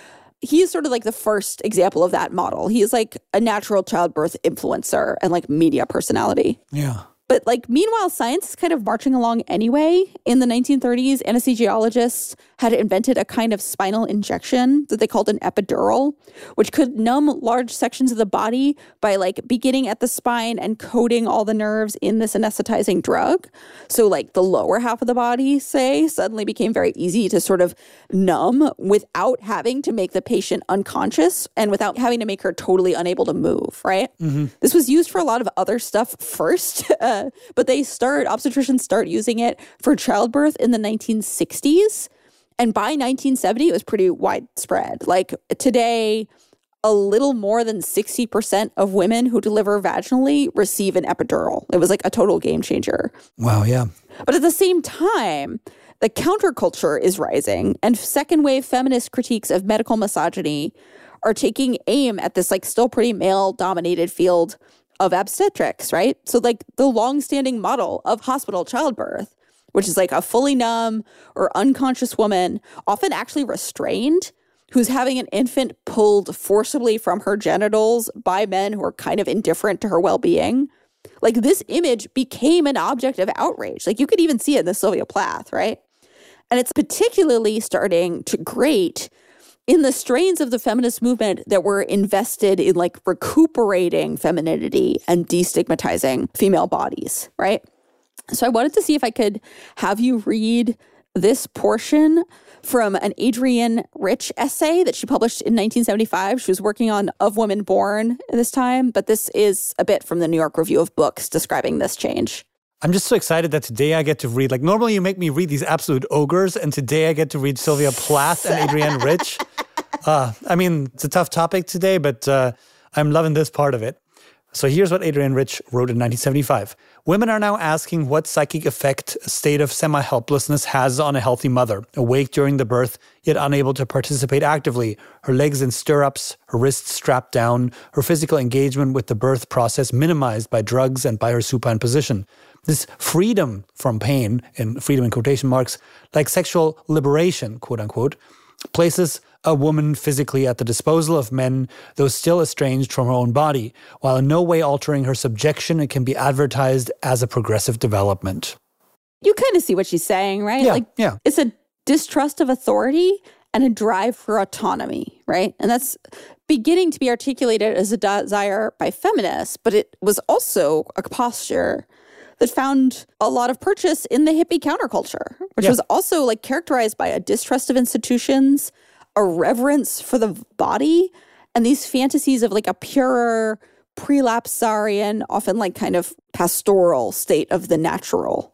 he is sort of like the first example of that model. He is like a natural childbirth influencer and like media personality. Yeah. But like, meanwhile, science is kind of marching along anyway. In the nineteen thirties, anesthesiologists had invented a kind of spinal injection that they called an epidural, which could numb large sections of the body by like beginning at the spine and coating all the nerves in this anesthetizing drug. So like the lower half of the body, say, suddenly became very easy to sort of numb without having to make the patient unconscious and without having to make her totally unable to move, right? Mm-hmm. This was used for a lot of other stuff first. Uh, but they start, obstetricians start using it for childbirth in the nineteen sixties. And by nineteen seventy, it was pretty widespread. Like today, a little more than sixty percent of women who deliver vaginally receive an epidural. It was like a total game changer. Wow, yeah. But at the same time, the counterculture is rising, and second wave feminist critiques of medical misogyny are taking aim at this like still pretty male-dominated field of obstetrics, right? So like the longstanding model of hospital childbirth, which is like a fully numb or unconscious woman, often actually restrained, who's having an infant pulled forcibly from her genitals by men who are kind of indifferent to her well-being. Like this image became an object of outrage. Like you could even see it in the Sylvia Plath, right? And it's particularly starting to grate in the strains of the feminist movement that were invested in like recuperating femininity and destigmatizing female bodies, right? So I wanted to see if I could have you read this portion from an Adrienne Rich essay that she published in nineteen seventy-five. She was working on Of Women Born at this time, but this is a bit from the New York Review of Books describing this change. I'm just so excited that today I get to read, like normally you make me read these absolute ogres, and today I get to read Sylvia Plath and Adrienne Rich. Uh, I mean, it's a tough topic today, but uh, I'm loving this part of it. So here's what Adrienne Rich wrote in nineteen seventy-five. Women are now asking what psychic effect a state of semi-helplessness has on a healthy mother, awake during the birth, yet unable to participate actively, her legs in stirrups, her wrists strapped down, her physical engagement with the birth process minimized by drugs and by her supine position. This freedom from pain, in freedom in quotation marks, like sexual liberation, quote unquote, places a woman physically at the disposal of men, though still estranged from her own body, while in no way altering her subjection, it can be advertised as a progressive development. You kind of see what she's saying, right? Yeah, like, yeah. It's a distrust of authority and a drive for autonomy, right? And that's beginning to be articulated as a desire by feminists, but it was also a posture that found a lot of purchase in the hippie counterculture, which yeah. was also like characterized by a distrust of institutions, a reverence for the body, and these fantasies of like a purer, prelapsarian, often like kind of pastoral state of the natural.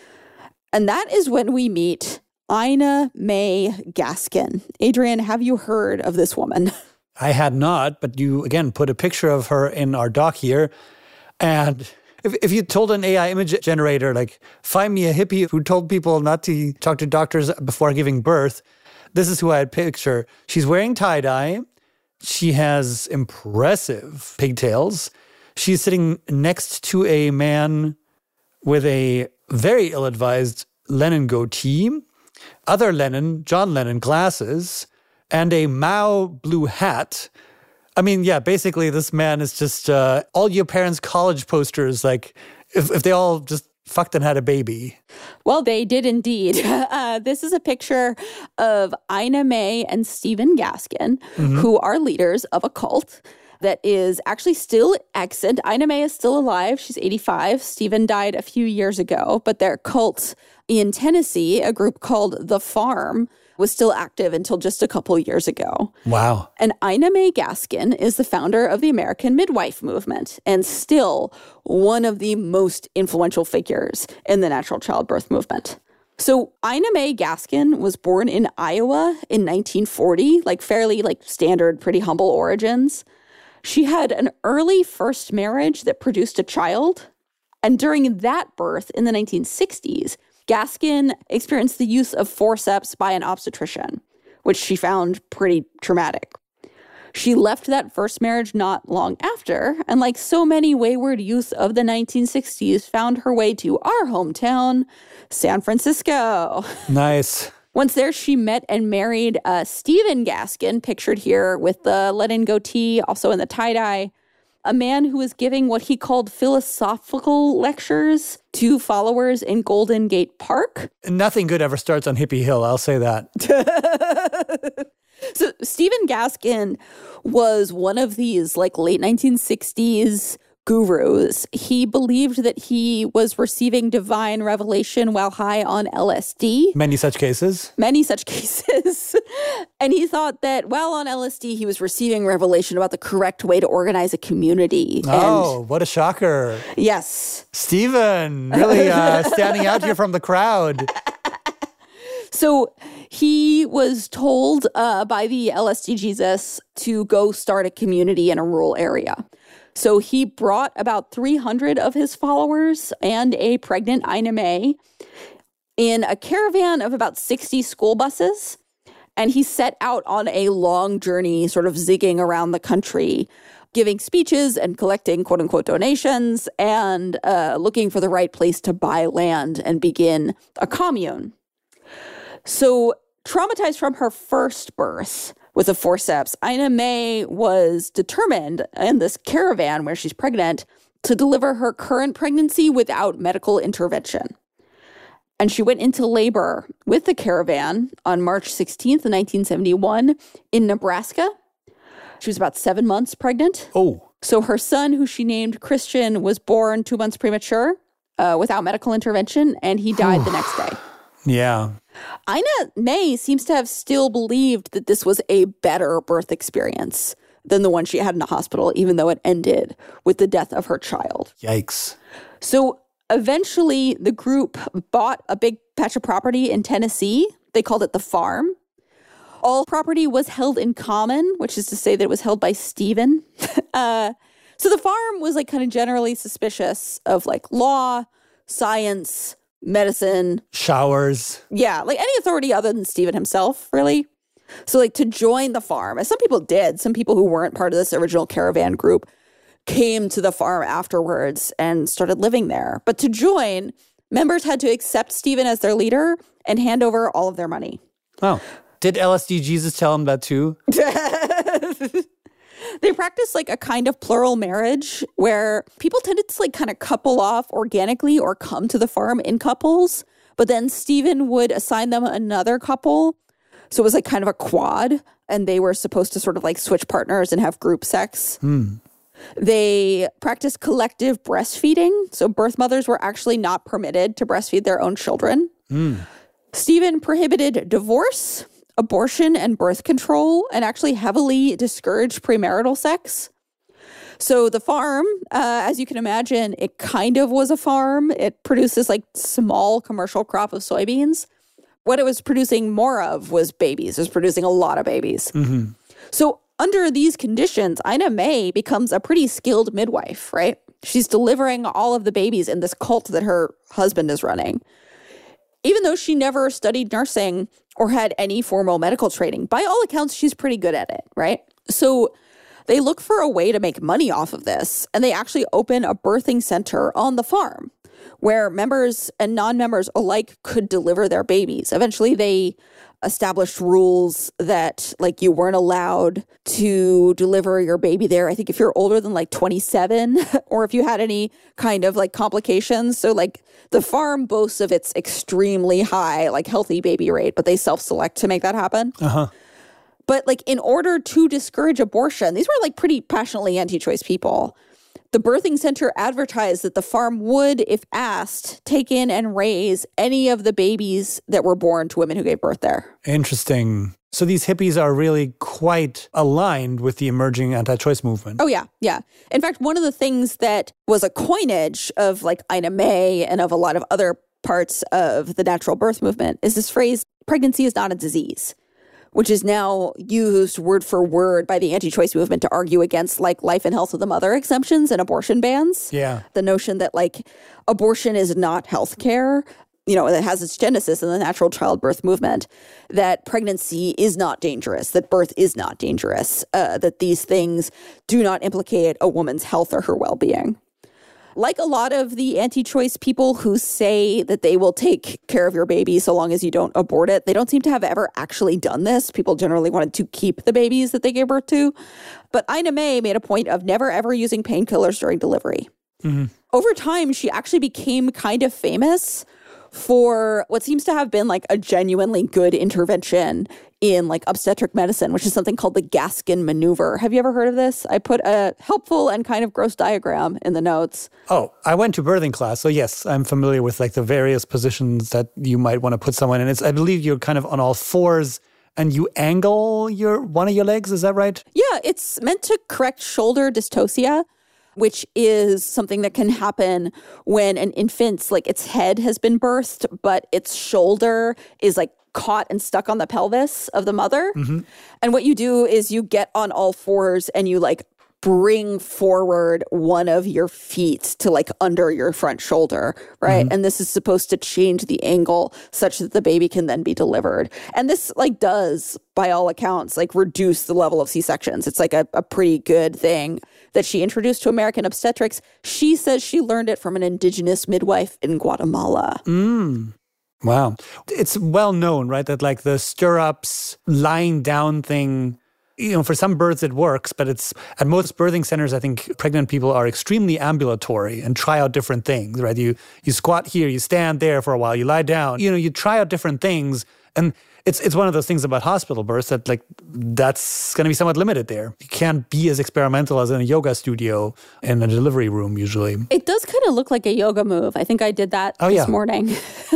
And that is when we meet Ina May Gaskin. Adrienne, have you heard of this woman? I had not, but you, again, put a picture of her in our doc here. And if, if you told an A I image generator, like, find me a hippie who told people not to talk to doctors before giving birth, this is who I'd picture. She's wearing tie-dye. She has impressive pigtails. She's sitting next to a man with a very ill-advised Lennon goatee, other Lennon, John Lennon glasses, and a Mao blue hat. I mean, yeah, basically this man is just uh, all your parents' college posters, like if, if they all just fucked and had a baby. Well, they did indeed. Uh, this is a picture of Ina May and Stephen Gaskin, mm-hmm. who are leaders of a cult that is actually still extant. Ina May is still alive. She's eighty-five. Stephen died a few years ago, but their cult in Tennessee, a group called The Farm, was still active until just a couple years ago. Wow. And Ina May Gaskin is the founder of the American Midwife Movement and still one of the most influential figures in the natural childbirth movement. So Ina May Gaskin was born in Iowa in nineteen forty, like fairly like standard, pretty humble origins. She had an early first marriage that produced a child. And during that birth in the nineteen sixties, Gaskin experienced the use of forceps by an obstetrician, which she found pretty traumatic. She left that first marriage not long after, and like so many wayward youth of the nineteen sixties, found her way to our hometown, San Francisco. Nice. Once there, she met and married uh, Stephen Gaskin, pictured here with the let-in goatee, also in the tie-dye, a man who was giving what he called philosophical lectures to followers in Golden Gate Park. Nothing good ever starts on Hippie Hill, I'll say that. So Stephen Gaskin was one of these like late nineteen sixties gurus. He believed that he was receiving divine revelation while high on L S D. Many such cases. Many such cases. And he thought that while on L S D, he was receiving revelation about the correct way to organize a community. Oh, and what a shocker. Yes. Stephen, really uh, standing out here from the crowd. So he was told uh, by the L S D Jesus to go start a community in a rural area. So he brought about three hundred of his followers and a pregnant Ina May in a caravan of about sixty school buses. And he set out on a long journey, sort of zigging around the country, giving speeches and collecting quote unquote donations and uh, looking for the right place to buy land and begin a commune. So traumatized from her first birth with a forceps, Ina May was determined in this caravan where she's pregnant to deliver her current pregnancy without medical intervention. And she went into labor with the caravan on March sixteenth, nineteen seventy-one in Nebraska. She was about seven months pregnant. Oh. So her son, who she named Christian, was born two months premature uh, without medical intervention, and he died the next day. Yeah. Ina May seems to have still believed that this was a better birth experience than the one she had in the hospital, even though it ended with the death of her child. Yikes. So eventually the group bought a big patch of property in Tennessee. They called it the farm. All property was held in common, which is to say that it was held by Stephen. uh, so the farm was like kind of generally suspicious of like law, science, medicine. Showers. Yeah, like any authority other than Stephen himself, really. So like to join the farm, as some people did, some people who weren't part of this original caravan group came to the farm afterwards and started living there. But to join, members had to accept Stephen as their leader and hand over all of their money. Oh. Did L S D Jesus tell him that too? They practiced like a kind of plural marriage where people tended to like kind of couple off organically or come to the farm in couples. But then Stephen would assign them another couple. So it was like kind of a quad. And they were supposed to sort of like switch partners and have group sex. Hmm. They practiced collective breastfeeding. So birth mothers were actually not permitted to breastfeed their own children. Hmm. Stephen prohibited divorce, abortion, and birth control, and actually heavily discouraged premarital sex. So the farm, uh, as you can imagine, it kind of was a farm. It produced this like small commercial crop of soybeans. What it was producing more of was babies. It was producing a lot of babies. Mm-hmm. So under these conditions, Ina May becomes a pretty skilled midwife, right? She's delivering all of the babies in this cult that her husband is running. Even though she never studied nursing or had any formal medical training, by all accounts, she's pretty good at it, right? So they look for a way to make money off of this, and they actually open a birthing center on the farm where members and non-members alike could deliver their babies. Eventually, they established rules that, like, you weren't allowed to deliver your baby there. I think if you're older than, like, twenty-seven, or if you had any kind of, like, complications. So, like, the farm boasts of its extremely high, like, healthy baby rate, but they self-select to make that happen. Uh-huh. But, like, in order to discourage abortion, these were, like, pretty passionately anti-choice people. The birthing center advertised that the farm would, if asked, take in and raise any of the babies that were born to women who gave birth there. Interesting. So these hippies are really quite aligned with the emerging anti-choice movement. Oh, yeah, yeah. In fact, one of the things that was a coinage of like Ina May and of a lot of other parts of the natural birth movement is this phrase, pregnancy is not a disease, which is now used word for word by the anti-choice movement to argue against like life and health of the mother exemptions and abortion bans. Yeah. The notion that like abortion is not healthcare. you know, that has its genesis in the natural childbirth movement, that pregnancy is not dangerous, that birth is not dangerous, uh, that these things do not implicate a woman's health or her well-being. Like a lot of the anti-choice people who say that they will take care of your baby so long as you don't abort it, they don't seem to have ever actually done this. People generally wanted to keep the babies that they gave birth to. But Ina May made a point of never ever using painkillers during delivery. Mm-hmm. Over time, she actually became kind of famous for what seems to have been like a genuinely good intervention in like obstetric medicine, which is something called the Gaskin maneuver. Have you ever heard of this? I put a helpful and kind of gross diagram in the notes. Oh, I went to birthing class. So yes, I'm familiar with like the various positions that you might want to put someone in. It's, I believe you're kind of on all fours and you angle your one of your legs. Is that right? Yeah, it's meant to correct shoulder dystocia, which is something that can happen when an infant's, like, its head has been birthed, but its shoulder is, like, caught and stuck on the pelvis of the mother. Mm-hmm. And what you do is you get on all fours and you, like, bring forward one of your feet to, like, under your front shoulder, right? Mm-hmm. And this is supposed to change the angle such that the baby can then be delivered. And this, like, does, by all accounts, like, reduce the level of C-sections. It's, like, a, a pretty good thing that she introduced to American obstetrics. She says she learned it from an indigenous midwife in Guatemala. Mm. Wow. It's well known, right, that, like, the stirrups, lying down thing, you know, for some births it works, but it's at most birthing centers, I think pregnant people are extremely ambulatory and try out different things, right? You you squat here, you stand there for a while, you lie down, you know, you try out different things. And it's it's one of those things about hospital births that, like, that's going to be somewhat limited there. You can't be as experimental as in a yoga studio in a delivery room usually. It does kind of look like a yoga move. I think I did that oh, this yeah. morning.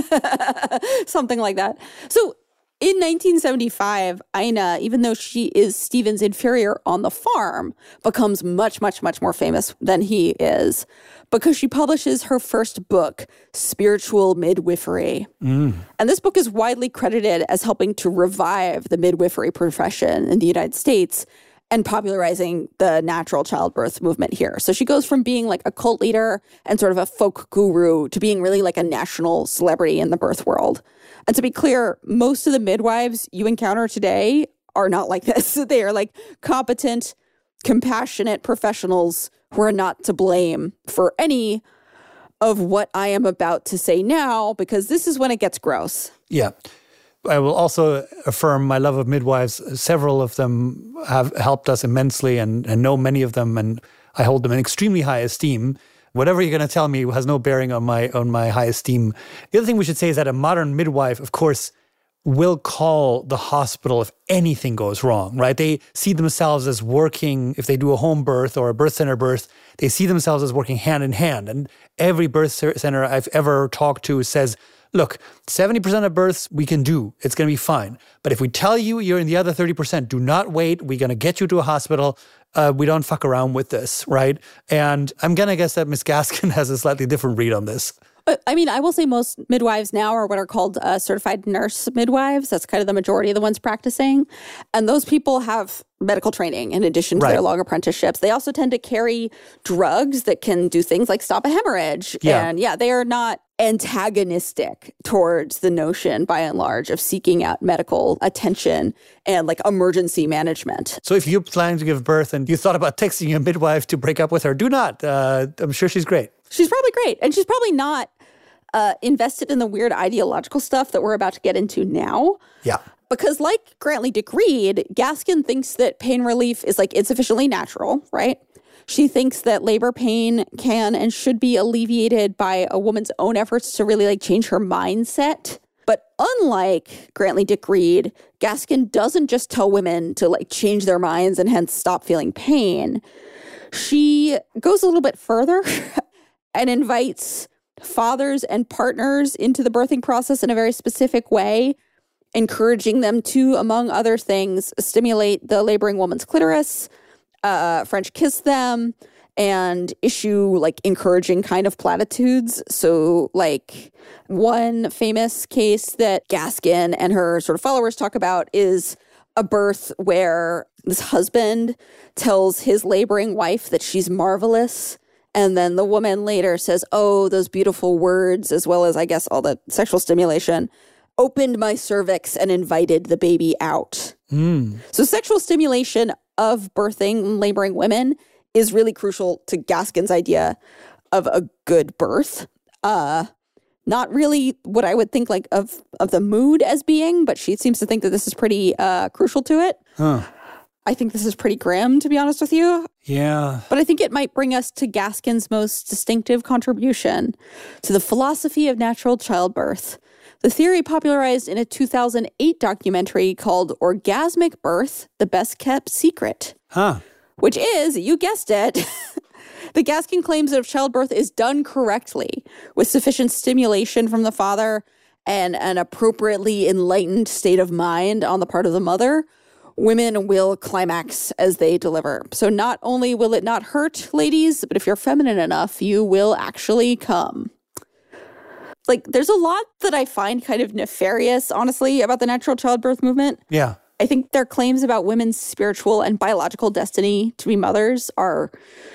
Something like that. So in nineteen seventy-five, Ina, even though she is Stephen's inferior on the farm, becomes much, much, much more famous than he is because she publishes her first book, Spiritual Midwifery. Mm. And this book is widely credited as helping to revive the midwifery profession in the United States and popularizing the natural childbirth movement here. So she goes from being like a cult leader and sort of a folk guru to being really like a national celebrity in the birth world. And to be clear, most of the midwives you encounter today are not like this. They are like competent, compassionate professionals who are not to blame for any of what I am about to say now, because this is when it gets gross. Yeah. I will also affirm my love of midwives. Several of them have helped us immensely and, and know many of them, and I hold them in extremely high esteem. Whatever you're going to tell me has no bearing on my on my high esteem. The other thing we should say is that a modern midwife, of course, will call the hospital if anything goes wrong, right? They see themselves as working, if they do a home birth or a birth center birth, they see themselves as working hand in hand. And every birth center I've ever talked to says, look, seventy percent of births we can do. It's going to be fine. But if we tell you you're in the other thirty percent, do not wait. We're going to get you to a hospital. Uh, we don't fuck around with this, right? And I'm going to guess that Miss Gaskin has a slightly different read on this. I mean, I will say most midwives now are what are called uh, certified nurse midwives. That's kind of the majority of the ones practicing. And those people have medical training in addition to right. their long apprenticeships. They also tend to carry drugs that can do things like stop a hemorrhage. Yeah. And yeah, they are not antagonistic towards the notion, by and large, of seeking out medical attention and like emergency management. So if you're planning to give birth and you thought about texting your midwife to break up with her, do not. Uh, I'm sure she's great. She's probably great. And she's probably not uh, invested in the weird ideological stuff that we're about to get into now. Yeah. Because like Grantley Dick Reed, Gaskin thinks that pain relief is like insufficiently natural, right? She thinks that labor pain can and should be alleviated by a woman's own efforts to really like change her mindset. But unlike Grantley Dick Reed, Gaskin doesn't just tell women to like change their minds and hence stop feeling pain. She goes a little bit further and invites fathers and partners into the birthing process in a very specific way, encouraging them to, among other things, stimulate the laboring woman's clitoris, uh, French kiss them, and issue like encouraging kind of platitudes. So like one famous case that Gaskin and her sort of followers talk about is a birth where this husband tells his laboring wife that she's marvelous And then the woman later says, oh, those beautiful words, as well as, I guess, all the sexual stimulation, opened my cervix and invited the baby out. Mm. So sexual stimulation of birthing and laboring women is really crucial to Gaskin's idea of a good birth. Uh, not really what I would think like of, of the mood as being, but she seems to think that this is pretty uh, crucial to it. Huh. I think this is pretty grim, to be honest with you. Yeah. But I think it might bring us to Gaskin's most distinctive contribution to the philosophy of natural childbirth. The theory popularized in a two thousand eight documentary called Orgasmic Birth, The Best Kept Secret. Huh. Which is, you guessed it, the Gaskin claims that if childbirth is done correctly, with sufficient stimulation from the father and an appropriately enlightened state of mind on the part of the mother, women will climax as they deliver. So not only will it not hurt, ladies, but if you're feminine enough, you will actually come. Like, there's a lot that I find kind of nefarious, honestly, about the natural childbirth movement. Yeah. I think their claims about women's spiritual and biological destiny to be mothers are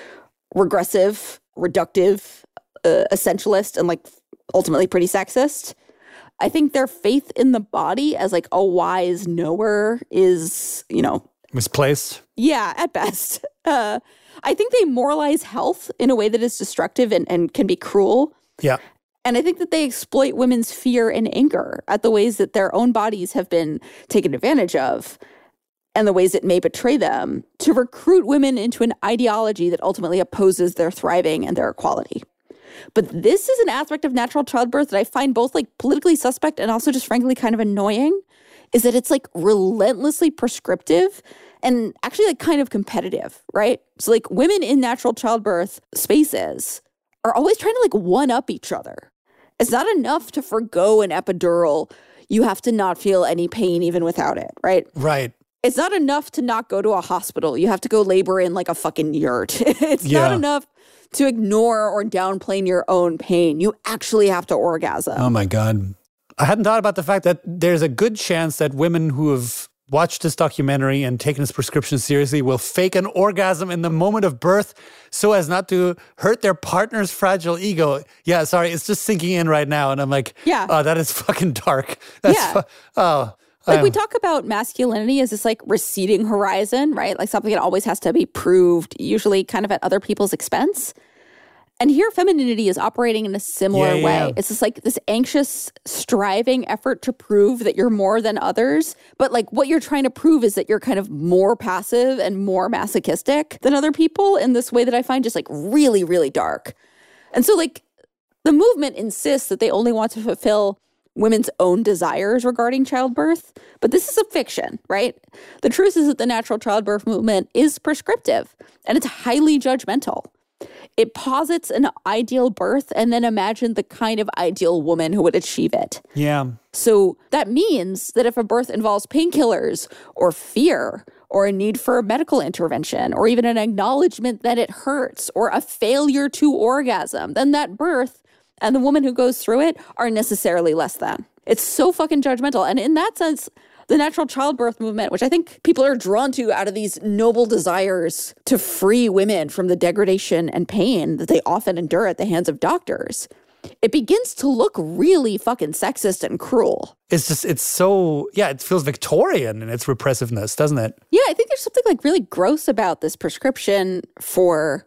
regressive, reductive, uh, essentialist, and, like, ultimately pretty sexist. I think their faith in the body as, like, a wise knower is, you know... misplaced? Yeah, at best. Uh, I think they moralize health in a way that is destructive and, and can be cruel. Yeah. And I think that they exploit women's fear and anger at the ways that their own bodies have been taken advantage of and the ways it may betray them to recruit women into an ideology that ultimately opposes their thriving and their equality. But this is an aspect of natural childbirth that I find both like politically suspect and also just frankly kind of annoying, is that it's like relentlessly prescriptive and actually like kind of competitive, right? So like women in natural childbirth spaces are always trying to like one up each other. It's not enough to forgo an epidural. You have to not feel any pain even without it, right? Right. It's not enough to not go to a hospital. You have to go labor in like a fucking yurt. It's Yeah. not enough to ignore or downplay your own pain. You actually have to orgasm. Oh my God. I hadn't thought about the fact that there's a good chance that women who have watched this documentary and taken this prescription seriously will fake an orgasm in the moment of birth so as not to hurt their partner's fragile ego. Yeah, sorry, it's just sinking in right now. And I'm like, Yeah. oh, that is fucking dark. That's Yeah. fu- oh. Like I'm- we talk about masculinity as this like receding horizon, right? Like something that always has to be proved, usually kind of at other people's expense. And here femininity is operating in a similar Yeah, yeah, way. yeah. It's just like this anxious, striving effort to prove that you're more than others. But like what you're trying to prove is that you're kind of more passive and more masochistic than other people in this way that I find just like really, really dark. And so like the movement insists that they only want to fulfill women's own desires regarding childbirth. But this is a fiction, right? The truth is that the natural childbirth movement is prescriptive and it's highly judgmental. It posits an ideal birth and then imagine the kind of ideal woman who would achieve it. Yeah. So that means that if a birth involves painkillers or fear or a need for a medical intervention or even an acknowledgement that it hurts or a failure to orgasm, then that birth and the woman who goes through it are necessarily less than. It's so fucking judgmental. And in that sense, the natural childbirth movement, which I think people are drawn to out of these noble desires to free women from the degradation and pain that they often endure at the hands of doctors, it begins to look really fucking sexist and cruel. It's just, it's so, yeah, it feels Victorian in its repressiveness, doesn't it? Yeah, I think there's something like really gross about this prescription for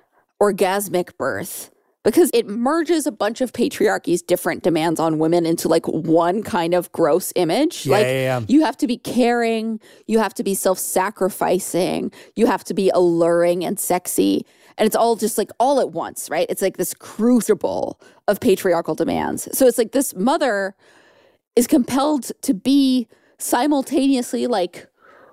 orgasmic birth, because it merges a bunch of patriarchy's different demands on women into like one kind of gross image. Yeah, like yeah, yeah. you have to be caring, you have to be self-sacrificing, you have to be alluring and sexy. And it's all just like all at once, right? It's like this crucible of patriarchal demands. So it's like this mother is compelled to be simultaneously like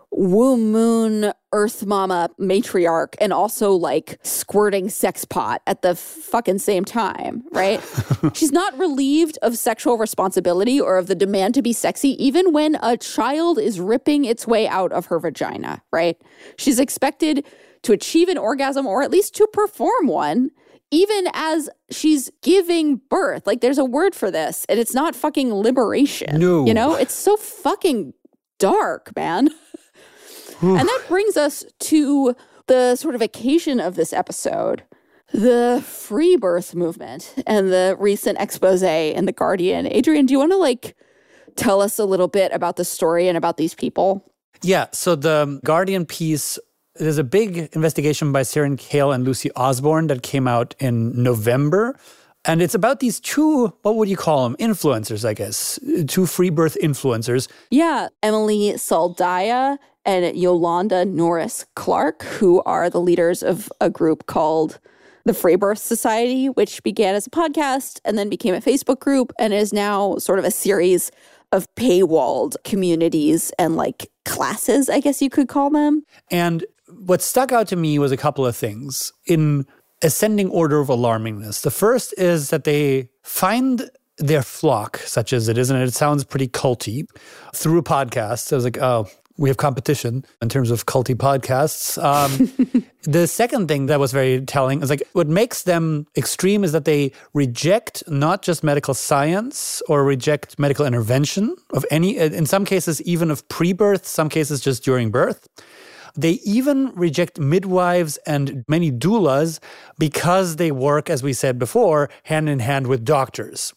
womb moon earth mama matriarch and also like squirting sex pot at the fucking same time, right? She's not relieved of sexual responsibility or of the demand to be sexy even when a child is ripping its way out of her vagina, right? She's expected to achieve an orgasm or at least to perform one even as she's giving birth. Like there's a word for this and it's not fucking liberation. No. You know, it's so fucking dark, man. And that brings us to the sort of occasion of this episode. The free birth movement and the recent expose in The Guardian. Adrian, do you want to like tell us a little bit about the story and about these people? Yeah, so the Guardian piece, there's a big investigation by Ciaran Cale and Lucy Osborne that came out in November. And it's about these two, what would you call them? Influencers, I guess. Two free birth influencers. Yeah, Emily Saldaya and Yolanda Norris Clark, who are the leaders of a group called the Free Birth Society, which began as a podcast and then became a Facebook group and is now sort of a series of paywalled communities and like classes, I guess you could call them. And what stuck out to me was a couple of things in ascending order of alarmingness. The first is that they find their flock, such as it is, and it sounds pretty culty, through a podcast. I was like, oh, we have competition in terms of culty podcasts. Um, the second thing that was very telling is like what makes them extreme is that they reject not just medical science or reject medical intervention of any, in some cases, even of pre-birth, some cases just during birth. They even reject midwives and many doulas because they work, as we said before, hand in hand with doctors.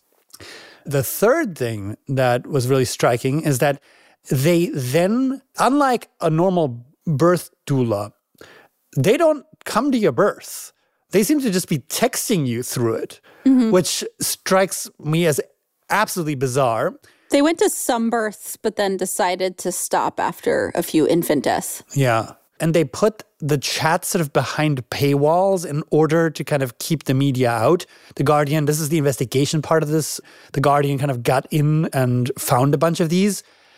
The third thing that was really striking is that they then, unlike a normal birth doula, they don't come to your birth. They seem to just be texting you through it, mm-hmm. which strikes me as absolutely bizarre. They went to some births, but then decided to stop after a few infant deaths. Yeah. And they put the chat sort of behind paywalls in order to kind of keep the media out. The Guardian, this is the investigation part of this. The Guardian kind of got in and found a bunch of these.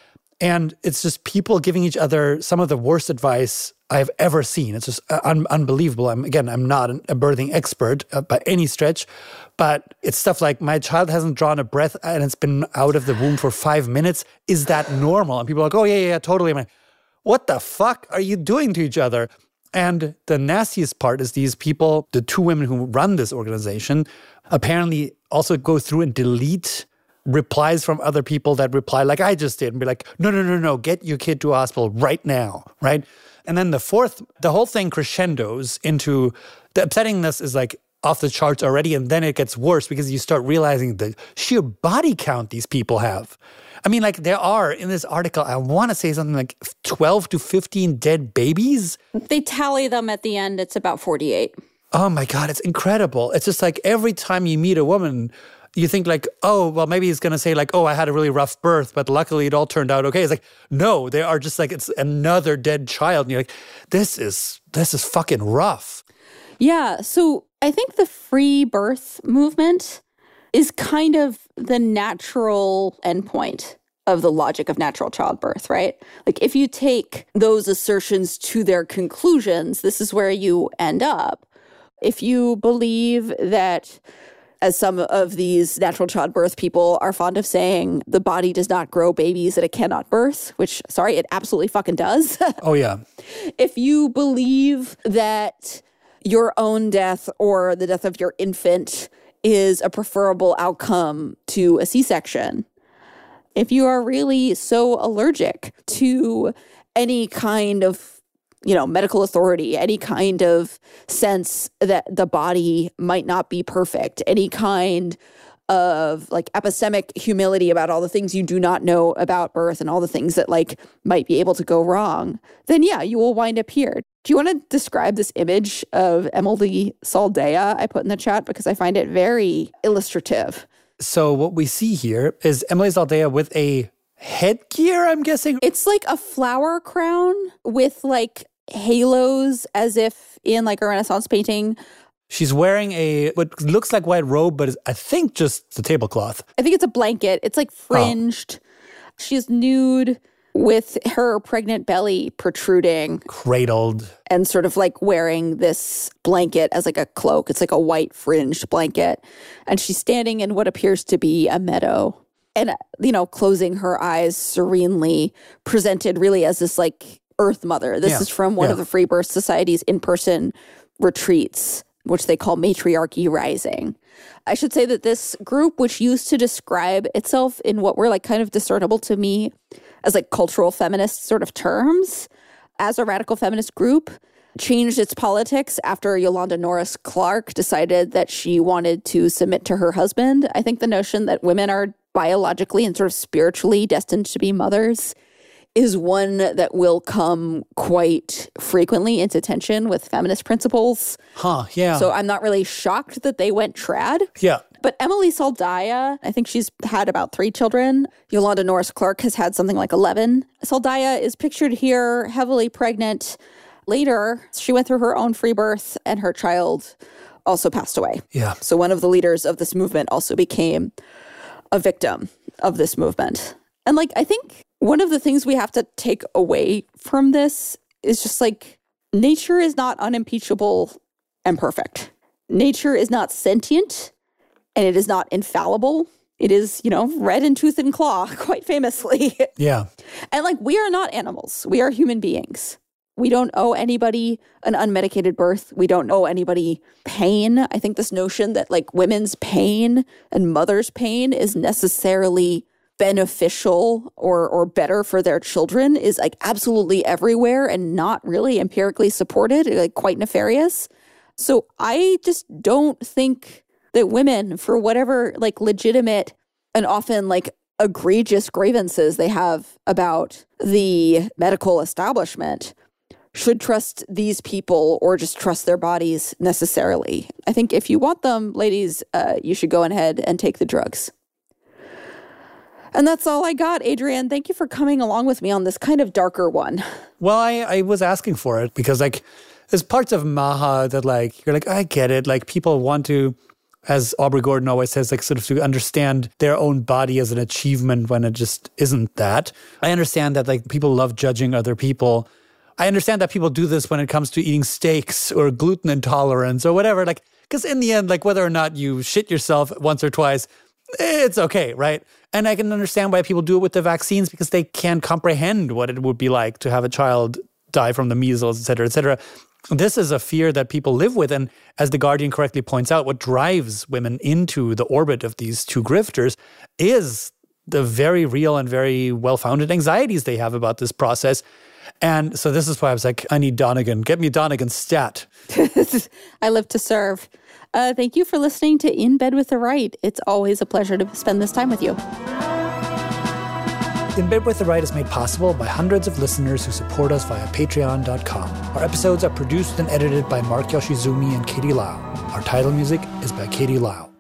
And it's just people giving each other some of the worst advice I've ever seen. It's just un- unbelievable. I'm, again, I'm not a birthing expert uh, by any stretch, but it's stuff like, my child hasn't drawn a breath and it's been out of the womb for five minutes. Is that normal? And people are like, oh, yeah, yeah, yeah, totally. I'm like, what the fuck are you doing to each other? And the nastiest part is these people, the two women who run this organization, apparently also go through and delete replies from other people that reply like I just did and be like, no, no, no, no, get your kid to a hospital right now, right? And then the fourth, the whole thing crescendos into, the upsettingness is like off the charts already, and then it gets worse because you start realizing the sheer body count these people have. I mean, like there are, in this article, I want to say something like twelve to fifteen dead babies. They tally them at the end, it's about forty-eight. Oh my God, it's incredible. It's just like every time you meet a woman, you think like, oh, well, maybe he's going to say like, oh, I had a really rough birth, but luckily it all turned out okay. It's like, no, they are just like, it's another dead child. And you're like, this is, this is fucking rough. Yeah. So I think the free birth movement is kind of the natural endpoint of the logic of natural childbirth, right? Like if you take those assertions to their conclusions, this is where you end up. If you believe that, as some of these natural childbirth people are fond of saying, the body does not grow babies that it cannot birth, which, sorry, it absolutely fucking does. Oh, yeah. If you believe that your own death or the death of your infant is a preferable outcome to a C-section, if you are really so allergic to any kind of, you know, medical authority, any kind of sense that the body might not be perfect, any kind of like epistemic humility about all the things you do not know about birth and all the things that like might be able to go wrong, then yeah, you will wind up here. Do you want to describe this image of Emily Saldaya I put in the chat? Because I find it very illustrative. So what we see here is Emily Saldaya with a headgear, I'm guessing. It's like a flower crown with like halos, as if in like a Renaissance painting. She's wearing a what looks like white robe, but is, I think, just the tablecloth. I think it's a blanket. It's like fringed. Oh. She's nude with her pregnant belly protruding. Cradled. And sort of like wearing this blanket as like a cloak. It's like a white fringed blanket. And she's standing in what appears to be a meadow. And, you know, closing her eyes serenely, presented really as this like Earth Mother. This yeah. is from one yeah. of the Free Birth Society's in-person retreats, which they call Matriarchy Rising. I should say that this group, which used to describe itself in what were like kind of discernible to me as like cultural feminist sort of terms, as a radical feminist group, changed its politics after Yolanda Norris Clark decided that she wanted to submit to her husband. I think the notion that women are biologically and sort of spiritually destined to be mothers is one that will come quite frequently into tension with feminist principles. Huh, yeah. So I'm not really shocked that they went trad. Yeah. But Emily Soldaya, I think she's had about three children. Yolanda Norris Clark has had something like eleven. Soldaya is pictured here heavily pregnant. Later, she went through her own free birth and her child also passed away. Yeah. So one of the leaders of this movement also became a victim of this movement. And like, I think one of the things we have to take away from this is just like, nature is not unimpeachable and perfect. Nature is not sentient and it is not infallible. It is, you know, red in tooth and claw, quite famously. Yeah. And like, we are not animals. We are human beings. We don't owe anybody an unmedicated birth. We don't owe anybody pain. I think this notion that like women's pain and mothers' pain is necessarily beneficial or or better for their children is like absolutely everywhere and not really empirically supported, like quite nefarious. So I just don't think that women, for whatever like legitimate and often like egregious grievances they have about the medical establishment, should trust these people or just trust their bodies necessarily. I think if you want them, ladies, uh, you should go ahead and take the drugs. And that's all I got, Adrian. Thank you for coming along with me on this kind of darker one. Well, I, I was asking for it because, like, there's parts of Maha that, like, you're like, I get it. Like, people want to, as Aubrey Gordon always says, like, sort of to understand their own body as an achievement when it just isn't that. I understand that, like, people love judging other people. I understand that people do this when it comes to eating steaks or gluten intolerance or whatever. Like, because in the end, like, whether or not you shit yourself once or twice, it's okay, right? And I can understand why people do it with the vaccines because they can't comprehend what it would be like to have a child die from the measles, et cetera, et cetera. This is a fear that people live with. And as The Guardian correctly points out, what drives women into the orbit of these two grifters is the very real and very well-founded anxieties they have about this process. And so this is why I was like, I need Donegan. Get me Donegan's stat. I live to serve. Uh, thank you for listening to In Bed with the Right. It's always a pleasure to spend this time with you. In Bed with the Right is made possible by hundreds of listeners who support us via patreon dot com. Our episodes are produced and edited by Mark Yoshizumi and Katie Lau. Our title music is by Katie Lau.